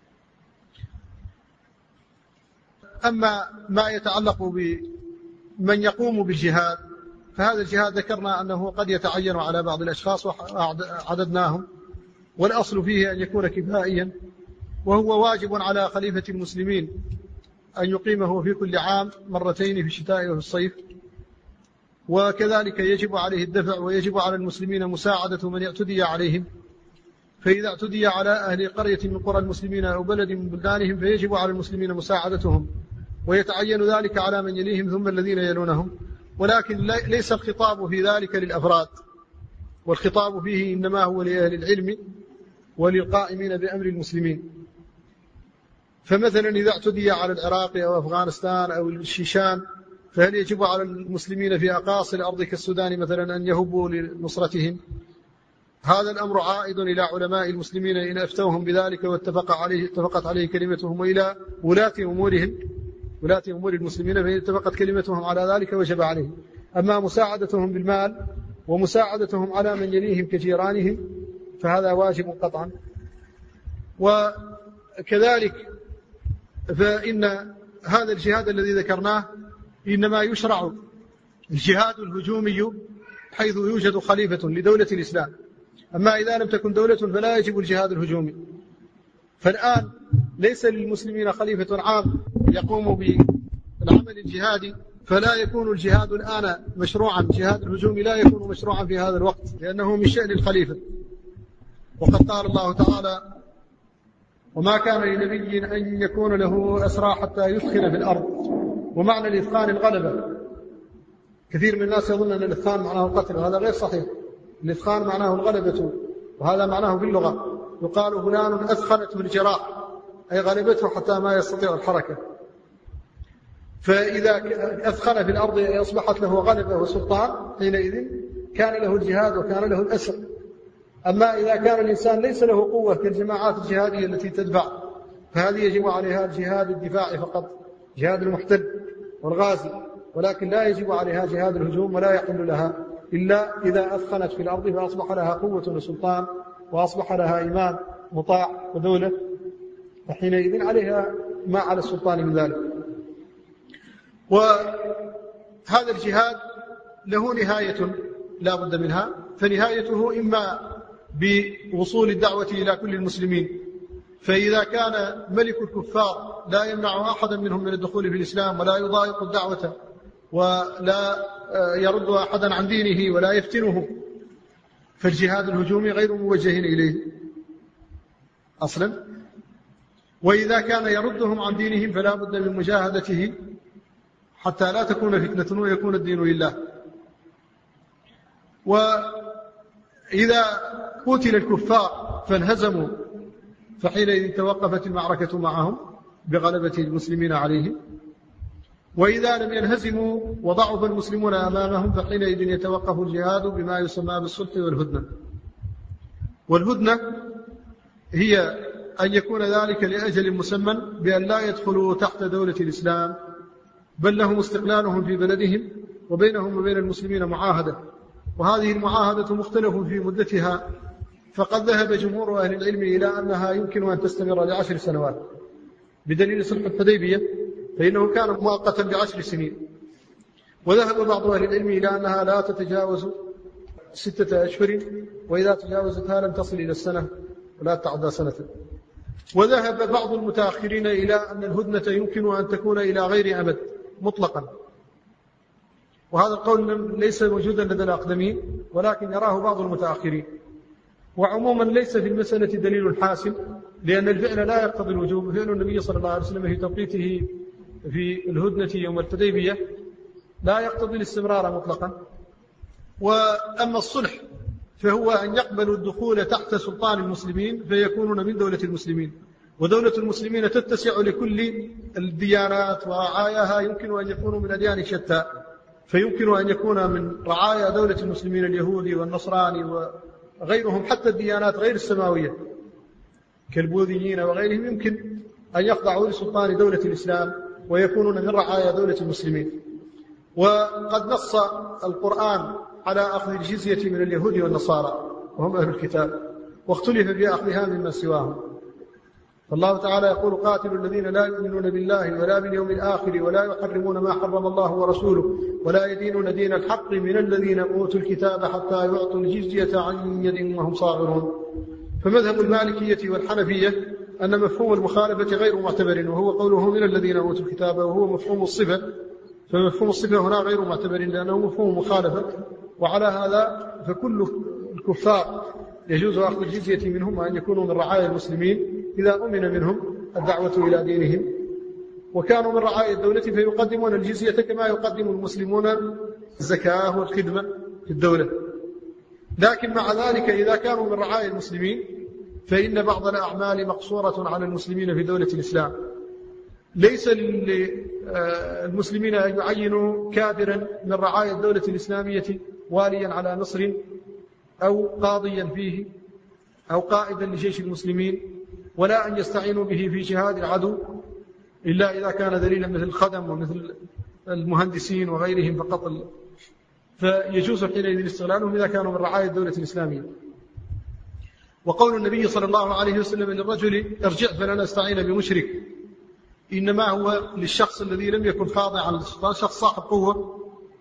أما ما يتعلق بمن يقوم بالجهاد، فهذا الجهاد ذكرنا أنه قد يتعين على بعض الأشخاص وعددناهم، والأصل فيه أن يكون كفائيا، وهو واجب على خليفة المسلمين أن يقيمه في كل عام مرتين في الشتاء وفي الصيف. وكذلك يجب عليه الدفع، ويجب على المسلمين مساعدة من اعتدي عليهم، فإذا اعتدي على أهل قرية من قرى المسلمين أو بلد من بلدانهم فيجب على المسلمين مساعدتهم، ويتعين ذلك على من يليهم ثم الذين يلونهم. ولكن ليس الخطاب في ذلك للأفراد، والخطاب فيه إنما هو لأهل العلم وللقائمين بأمر المسلمين. فمثلا إذا اعتدي على العراق أو أفغانستان أو الشيشان، فهل يجب على المسلمين في أقاصي الأرض كالسودان مثلا أن يهبوا لنصرتهم؟ هذا الأمر عائد إلى علماء المسلمين إن أفتوهم بذلك اتفقت عليه كلمتهم، وإلى ولاة أمور المسلمين فإن اتفقت كلمتهم على ذلك وجب عليهم. أما مساعدتهم بالمال ومساعدتهم على من يليهم كجيرانهم فهذا واجب قطعا. وكذلك فإن هذا الجهاد الذي ذكرناه إنما يشرع الجهاد الهجومي حيث يوجد خليفة لدولة الإسلام. أما إذا لم تكن دولة فلا يجب الجهاد الهجومي. فالآن ليس للمسلمين خليفة عام يقوم بالعمل الجهادي، فلا يكون الجهاد الآن مشروعا، الجهاد الهجومي لا يكون مشروعا في هذا الوقت، لأنه من شأن الخليفة. وقد قال الله تعالى: وما كان لنبي أن يكون له أسرى حتى يثخن في الأرض. ومعنى الإثخان الغلبة. كثير من الناس يظن أن الإثخان معناه القتل، وهذا غير صحيح. الإثخان معناه الغلبة، وهذا معناه في اللغة. يقال فلان أثخنته الجراح، أي غلبته حتى ما يستطيع الحركة. فإذا أثخن في الأرض أصبحت له غلبة وسلطان، حينئذ كان له الجهاد وكان له الأسر. أما إذا كان الإنسان ليس له قوة كالجماعات الجهادية التي تدفع، فهذه يجب عليها الجهاد الدفاعي فقط، جهاد المحتل والغازي، ولكن لا يجب عليها جهاد الهجوم، ولا يحل لها إلا إذا أثخنت في الأرض فأصبح لها قوة وسلطان، وأصبح لها إمام مطاع ودولة، فحينئذ عليها ما على السلطان من ذلك. وهذا الجهاد له نهاية لا بد منها، فنهايته إما بوصول الدعوة إلى كل المسلمين. فإذا كان ملك الكفار لا يمنع أحدا منهم من الدخول في الإسلام، ولا يضايق الدعوة، ولا يرد أحدا عن دينه، ولا يفتنه، فالجهاد الهجومي غير موجه إليه أصلا. وإذا كان يردهم عن دينهم فلا بد من مجاهدته حتى لا تكون فتنة ويكون الدين لله. وإذا قتل الكفار فانهزموا فحينئذ توقفت المعركة معهم بغلبة المسلمين عليهم. وإذا لم ينهزموا وضعف المسلمون أمامهم فحينئذ يتوقف الجهاد بما يسمى بالصلح والهدنة. والهدنة هي أن يكون ذلك لأجل مسمى بأن لا يدخلوا تحت دولة الإسلام، بل لهم استقلالهم في بلدهم، وبينهم وبين المسلمين معاهدة، وهذه المعاهدة مختلف في مدتها، فقد ذهب جمهور أهل العلم إلى أنها يمكن أن تستمر ل10 سنوات بدليل صلح الحديبية، فإنه كان مؤقتا ب10 سنين. وذهب بعض أهل العلم إلى أنها لا تتجاوز 6 أشهر، وإذا تجاوزتها لم تصل إلى السنة ولا تعدى سنة. وذهب بعض المتأخرين إلى أن الهدنة يمكن أن تكون إلى غير أمد مطلقا، وهذا القول ليس موجودا لدى الأقدمين، ولكن يراه بعض المتأخرين. وعموما ليس في المسألة دليل حاسم، لأن الفعل لا يقتضي الوجوب. فعل النبي صلى الله عليه وسلم في توقيته في الهدنة يوم الحديبية لا يقتضي الاستمرار مطلقا. وأما الصلح فهو أن يقبلوا الدخول تحت سلطان المسلمين فيكونون من دولة المسلمين، ودولة المسلمين تتسع لكل الديانات ورعاياها، يمكن أن يكونوا من أديان شتى، فيمكن أن يكون من رعايا دولة المسلمين اليهودي والنصراني وغيرهم، حتى الديانات غير السماوية كالبوذيين وغيرهم يمكن أن يخضعوا لسلطان دولة الإسلام ويكونون من رعايا دولة المسلمين. وقد نص القرآن على أخذ الجزية من اليهود والنصارى وهم أهل الكتاب، واختلف في أخذها مما سواهم. فالله تعالى يقول: قاتلوا الذين لا يؤمنون بالله ولا باليوم الآخر ولا يحرمون ما حرم الله ورسوله ولا يدينون دين الحق من الذين أوتوا الكتاب حتى يعطوا الجزية عن يد وهم صاغرون. فمذهب المالكية والحنفية أن مفهوم المخالفة غير معتبر، وهو قوله من الذين أوتوا الكتاب، وهو مفهوم الصفة، فمفهوم الصفة هنا غير معتبر لأنه مفهوم مخالفة. وعلى هذا فكل الكفار يجوز أخذ الجزية منهم وأن يكونوا من رعايا المسلمين إذا أمن منهم الدعوة إلى دينهم، وكانوا من رعايا الدولة فيقدمون الجزية كما يقدم المسلمون الزكاة والخدمة في الدولة. لكن مع ذلك إذا كانوا من رعايا المسلمين فإن بعض الأعمال مقصورة على المسلمين في دولة الإسلام. ليس للمسلمين أن يعينوا كافرا من رعايا الدولة الإسلامية واليا على مصر أو قاضيا فيه أو قائدا لجيش المسلمين، ولا أن يستعينوا به في جهاد العدو إلا إذا كان دليلا مثل الخدم ومثل المهندسين وغيرهم فقط، فيجوز حينئذ استغلالهم إذا كانوا من رعايا الدولة الإسلامية. وقول النبي صلى الله عليه وسلم للرجل: ارجع فلن أستعين بمشرك، إنما هو للشخص الذي لم يكن خاضعا للسلطان، شخص صاحب قوة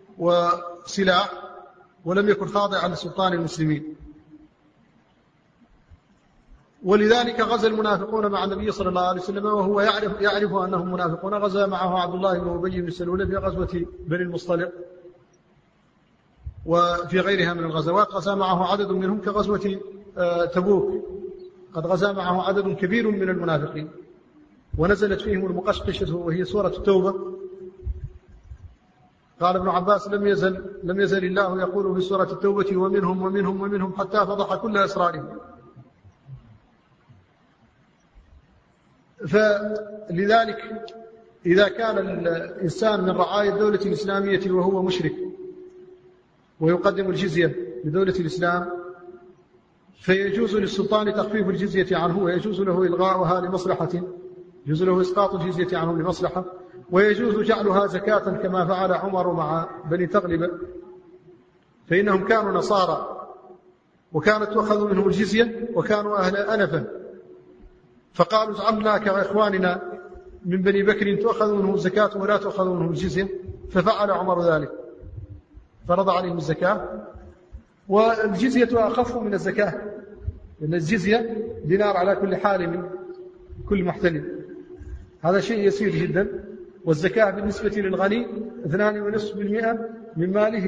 وسلاح ولم يكن خاضعا لسلطان المسلمين. ولذلك غزا المنافقون مع النبي صلى الله عليه وسلم وهو يعرف أنهم منافقون. غزا معه عبد الله بن أبي بن سلول في غزوة بني المصطلق وفي غيرها من الغزوات. غزا معه عدد منهم كغزوة تبوك، قد غزا معه عدد كبير من المنافقين، ونزلت فيهم المقشقشة وهي سورة التوبة. قال ابن عباس: لم يزل الله يقول في سورة التوبة: ومنهم ومنهم ومنهم حتى فضح كل أسرارهم. فلذلك إذا كان الإنسان من رعايا الدولة الإسلامية وهو مشرك ويقدم الجزية لدولة الإسلام فيجوز للسلطان تخفيف الجزية عنه، ويجوز له إلغاؤها لمصلحة، يجوز له إسقاط الجزية عنهم لمصلحة، ويجوز جعلها زكاة كما فعل عمر مع بني تغلب، فإنهم كانوا نصارى وكانت تؤخذ منهم الجزية وكانوا أهل أنفة، فقالوا: اجعلنا كإخواننا من بني بكر تؤخذ منهم الزكاة ولا تؤخذ منهم الجزية، ففعل عمر ذلك فرض عليهم الزكاة. والجزية أخف من الزكاة، لأن الجزية دينار على كل حال من كل محتلم، هذا شيء يسير جدا. والزكاة بالنسبة للغني 2.5% من ماله.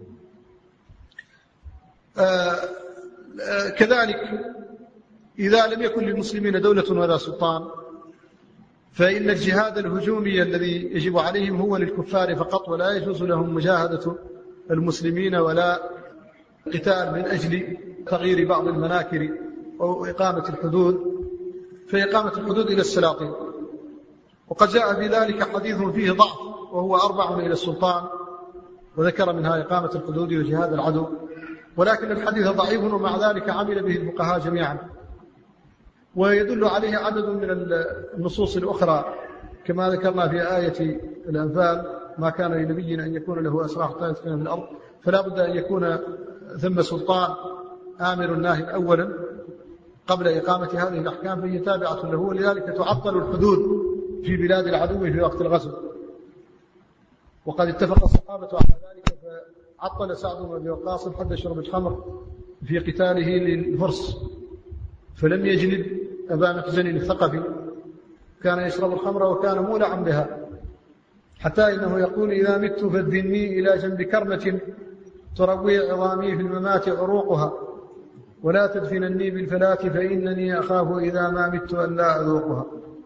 كذلك إذا لم يكن للمسلمين دولة ولا سلطان فإن الجهاد الهجومي الذي يجب عليهم هو للكفار فقط، ولا يجوز لهم مجاهدة المسلمين ولا قتال من أجل تغيير بعض المناكر أو إقامة الحدود، فإقامة الحدود إلى السلاطين. وقد جاء في ذلك حديث فيه ضعف وهو 4 إلى السلطان، وذكر منها إقامة الحدود وجهاد العدو، ولكن الحديث ضعيف ومع ذلك عمل به الفقهاء جميعا. ويدل عليه عدد من النصوص الأخرى كما ذكرنا في آية الأنفال: ما كان لنبي أن يكون له أسرى حتى يسكن في الأرض، فلا بد أن يكون ثم سلطان آمر ناهي أولا قبل إقامة هذه الأحكام، فهي تابعة له، ولذلك تعطل الحدود في بلاد العدو في وقت الغزو. وقد اتفق الصحابة على ذلك، فعطل سعد بن أبي وقاص حد شرب الخمر في قتاله للفرس، فلم يجلب أبا مخزن الثقفي، كان يشرب الخمر وكان مولعا بها، حتى إنه يقول: إذا مت فادفني إلى جنب كرمة تروي عظامي في الممات عروقها، ولا تدفنني بالفلاة فإنني أخاف إذا ما مت أن لا أذوقها.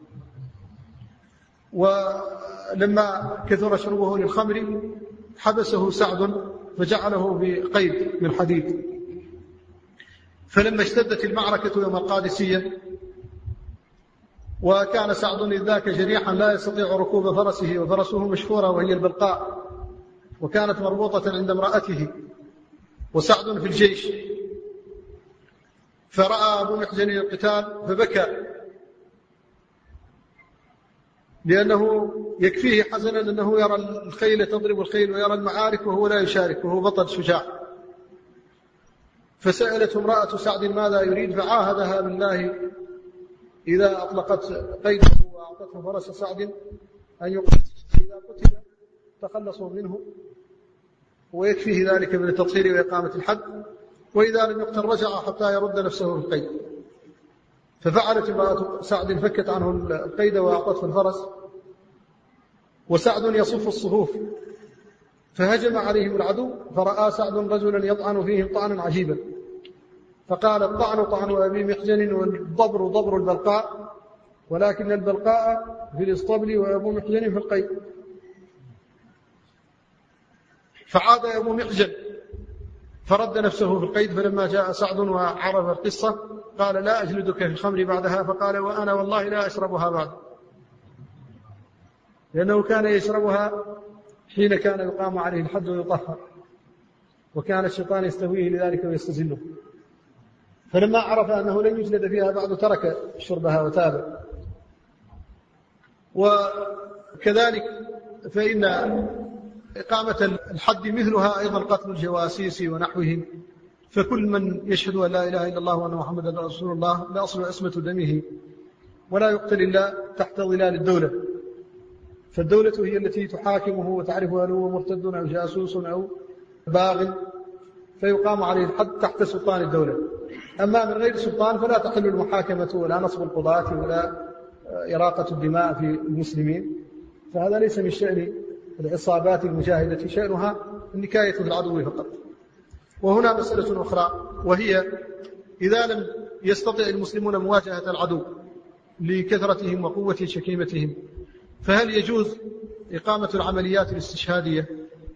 ولما كثر شربه للخمر حبسه سعد فجعله بقيد من حديد. فلما اشتدت المعركة يوم القادسية وكان سعد إذ ذاك جريحا لا يستطيع ركوب فرسه، وفرسه مشفورة وهي البلقاء، وكانت مربوطة عند امرأته، وسعد في الجيش، فرأى أبو محزن القتال فبكى، لأنه يكفيه حزنا أنه يرى الخيل تضرب الخيل ويرى المعارك وهو لا يشارك، وهو بطل شجاع. فسألته امرأة سعد ماذا يريد، فعاهدها بالله إذا أطلقت قيده وأعطته فرس سعد أن يقتل، إذا قتل تخلصوا منه ويكفيه ذلك من التطهير وإقامة الحد، وإذا لم يقتل رجع حتى يرد نفسه بالقيد. ففعلت امرأة سعد، فكت عنه القيد وأعطته الفرس، وسعد يصف الصفوف، فهجم عليهم العدو، فرأى سعد رجلا يطعن فيهم طعنا عجيبا، فقال: الطعن طعن أبي محزن والضبر ضبر البلقاء، ولكن البلقاء في الاسطبل وأبو محزن في القيد. فعاد أبو محزن فرد نفسه في القيد، فلما جاء سعد وعرف القصة قال: لا أجلدك في الخمر بعدها، فقال: وأنا والله لا أشربها بعد، لأنه كان يشربها حين كان يقام عليه الحد ويطهر، وكان الشيطان يستهويه لذلك ويستزله، فلما عرف أنه لن يجلد فيها بعد ترك شربها وتاب. وكذلك فإن إقامة الحد مثلها أيضا قتل الجواسيس ونحوهم، فكل من يشهد أن لا إله إلا الله وأن محمدا رسول الله لا أصل عصمة دمه، ولا يقتل إلا تحت ظلال الدولة، فالدولة هي التي تحاكمه وتعرف هل هو مرتد أو جاسوس أو باغ، فيقام عليه الحد تحت سلطان الدولة. أما من غير سلطان فلا تحل المحاكمة ولا نصب القضاة ولا إراقة الدماء في المسلمين، فهذا ليس من شأن العصابات المجاهدة، شأنها النكاية في العدو فقط. وهنا مسألة أخرى، وهي إذا لم يستطع المسلمون مواجهة العدو لكثرتهم وقوة شكيمتهم، فهل يجوز إقامة العمليات الاستشهادية؟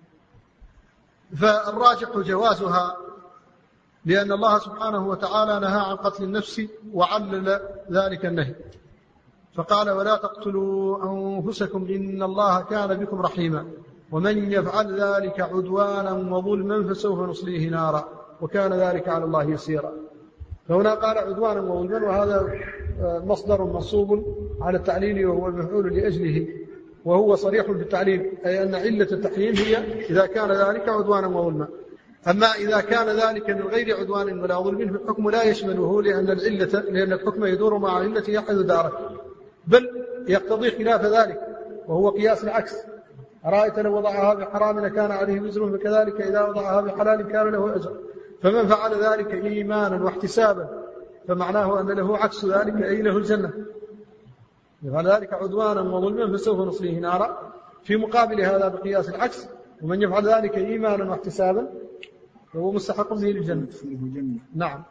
فالراجح جوازها، لأن الله سبحانه وتعالى نهى عن قتل النفس وعلل ذلك النهي، فقال: ولا تقتلوا أنفسكم إن الله كان بكم رحيما ومن يفعل ذلك عدوانا وظلما فسوف نصليه نارا وكان ذلك على الله يسيرا. فهنا قال عدوانا وظلما، وهذا مصدر منصوب على التعليل وهو المفعول لأجله، وهو صريح في التعليل، أي أن علة التحريم هي إذا كان ذلك عدوانا وظلما. أما إذا كان ذلك من غير عدوان ولا ظلم فالحكم لا يشمله، لأن الحكم يدور مع علة يحدث داره، بل يقتضي خلاف ذلك، وهو قياس العكس. أرأيت لو وضعها بحرام كان عليه وزر، فكذلك إذا وضعها بحلال كان له أجر. فمن فعل ذلك إيمانا واحتسابا فمعناه أن له عكس ذلك، أي له الجنة. يفعل ذلك عدوانا وظلما فسوف نصليه نارا، في مقابل هذا بقياس العكس: ومن يفعل ذلك إيمانا واحتسابا فهو مستحق به للجنة. نعم.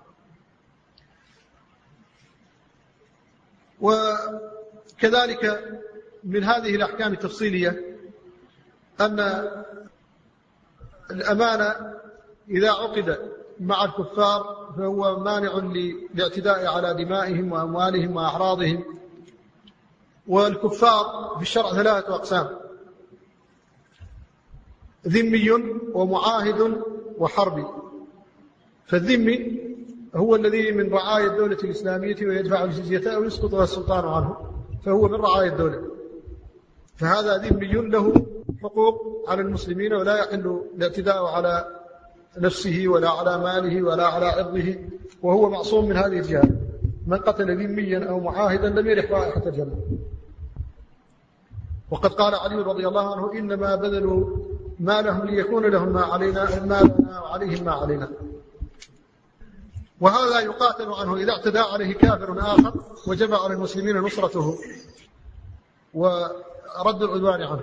وكذلك من هذه الأحكام التفصيلية أن الأمانة إذا عقد مع الكفار فهو مانع للاعتداء على دمائهم وأموالهم وأعراضهم. والكفار في الشرع 3 أقسام: ذمي ومعاهد وحربي. فالذمي هو الذي من رعايا الدولة الإسلامية ويدفع الجزية أو يسقطها السلطان عنه، فهو من رعايا الدولة، فهذا ذمي له حقوق على المسلمين، ولا يحل الاعتداء على نفسه ولا على ماله ولا على عرضه، وهو معصوم من هذه الجهة. من قتل ذميا أو معاهدا لم يرح رائحة الجنة. وقد قال علي رضي الله عنه: إنما بذلوا ما لهم ليكون لهم ما علينا، ما لنا وعليهم ما علينا. وهذا يقاتل عنه إذا اعتدى عليه كافر آخر وجب على المسلمين نصرته ورد العدوان عنه.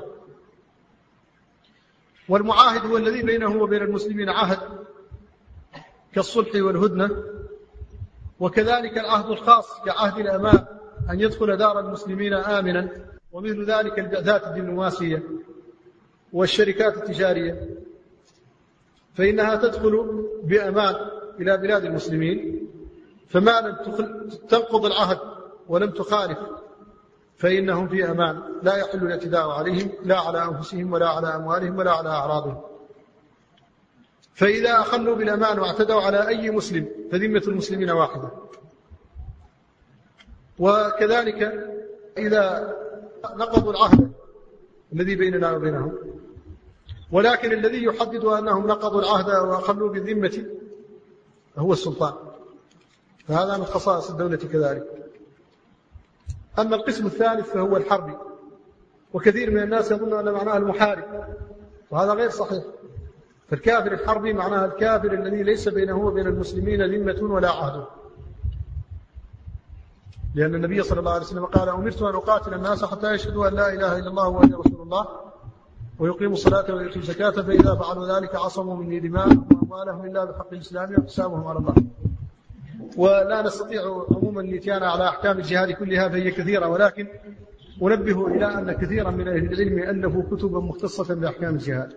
والمعاهد هو الذي بينه وبين المسلمين عهد كالصلح والهدنة، وكذلك العهد الخاص كعهد الأمان، أن يدخل دار المسلمين آمنا، ومثل ذلك البعثات الدبلوماسية والشركات التجارية، فإنها تدخل بأمان إلى بلاد المسلمين، فما لم تنقض العهد ولم تخالف فإنهم في أمان، لا يحل الاعتداء عليهم لا على أنفسهم ولا على أموالهم ولا على أعراضهم. فإذا أخلوا بالأمان واعتدوا على أي مسلم فذمة المسلمين واحدة. وكذلك إذا نقضوا العهد الذي بيننا وبينهم، ولكن الذي يحدد أنهم نقضوا العهد وأخلوا بالذمة هو السلطان، فهذا من خصائص الدولة كذلك. أما القسم الثالث فهو الحربي، وكثير من الناس يظن أن معناه المحارب، وهذا غير صحيح. فالكافر الحربي معناه الكافر الذي ليس بينه وبين المسلمين ذمة ولا عهد، لأن النبي صلى الله عليه وسلم قال: أمرت أن أقاتل الناس حتى يشهدوا أن لا إله إلا الله وأن رسول الله ويقيموا الصلاة ويؤتوا الزكاة، فإذا فعلوا ذلك عصموا مني دماءهم وأموالهم إلا بحق الإسلام وحسابهم على الله. ولا نستطيع عموما الاتيان على أحكام الجهاد كلها، فهي كثيرة، ولكن أنبه إلى أن كثيرا من أهل العلم ألفوا كتبا مختصة بأحكام الجهاد،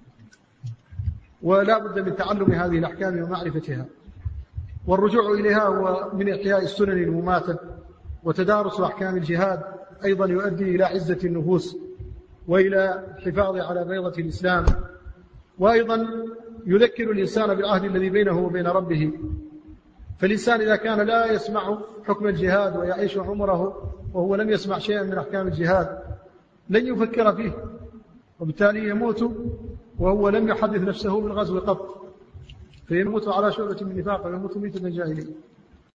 ولا بد من تعلم هذه الأحكام ومعرفتها، والرجوع إليها هو من إحياء السنن المماتة. وتدارس أحكام الجهاد أيضا يؤدي إلى عزة النفوس وإلى الحفاظ على بيضة الإسلام، وأيضا يذكر الإنسان بالعهد الذي بينه وبين ربه. فالإنسان إذا كان لا يسمع حكم الجهاد ويعيش عمره وهو لم يسمع شيئا من أحكام الجهاد لن يفكر فيه، وبالتالي يموت وهو لم يحدث نفسه بالغزو قط، فيموت على شعبة من نفاق ويموت ميتة جاهلية.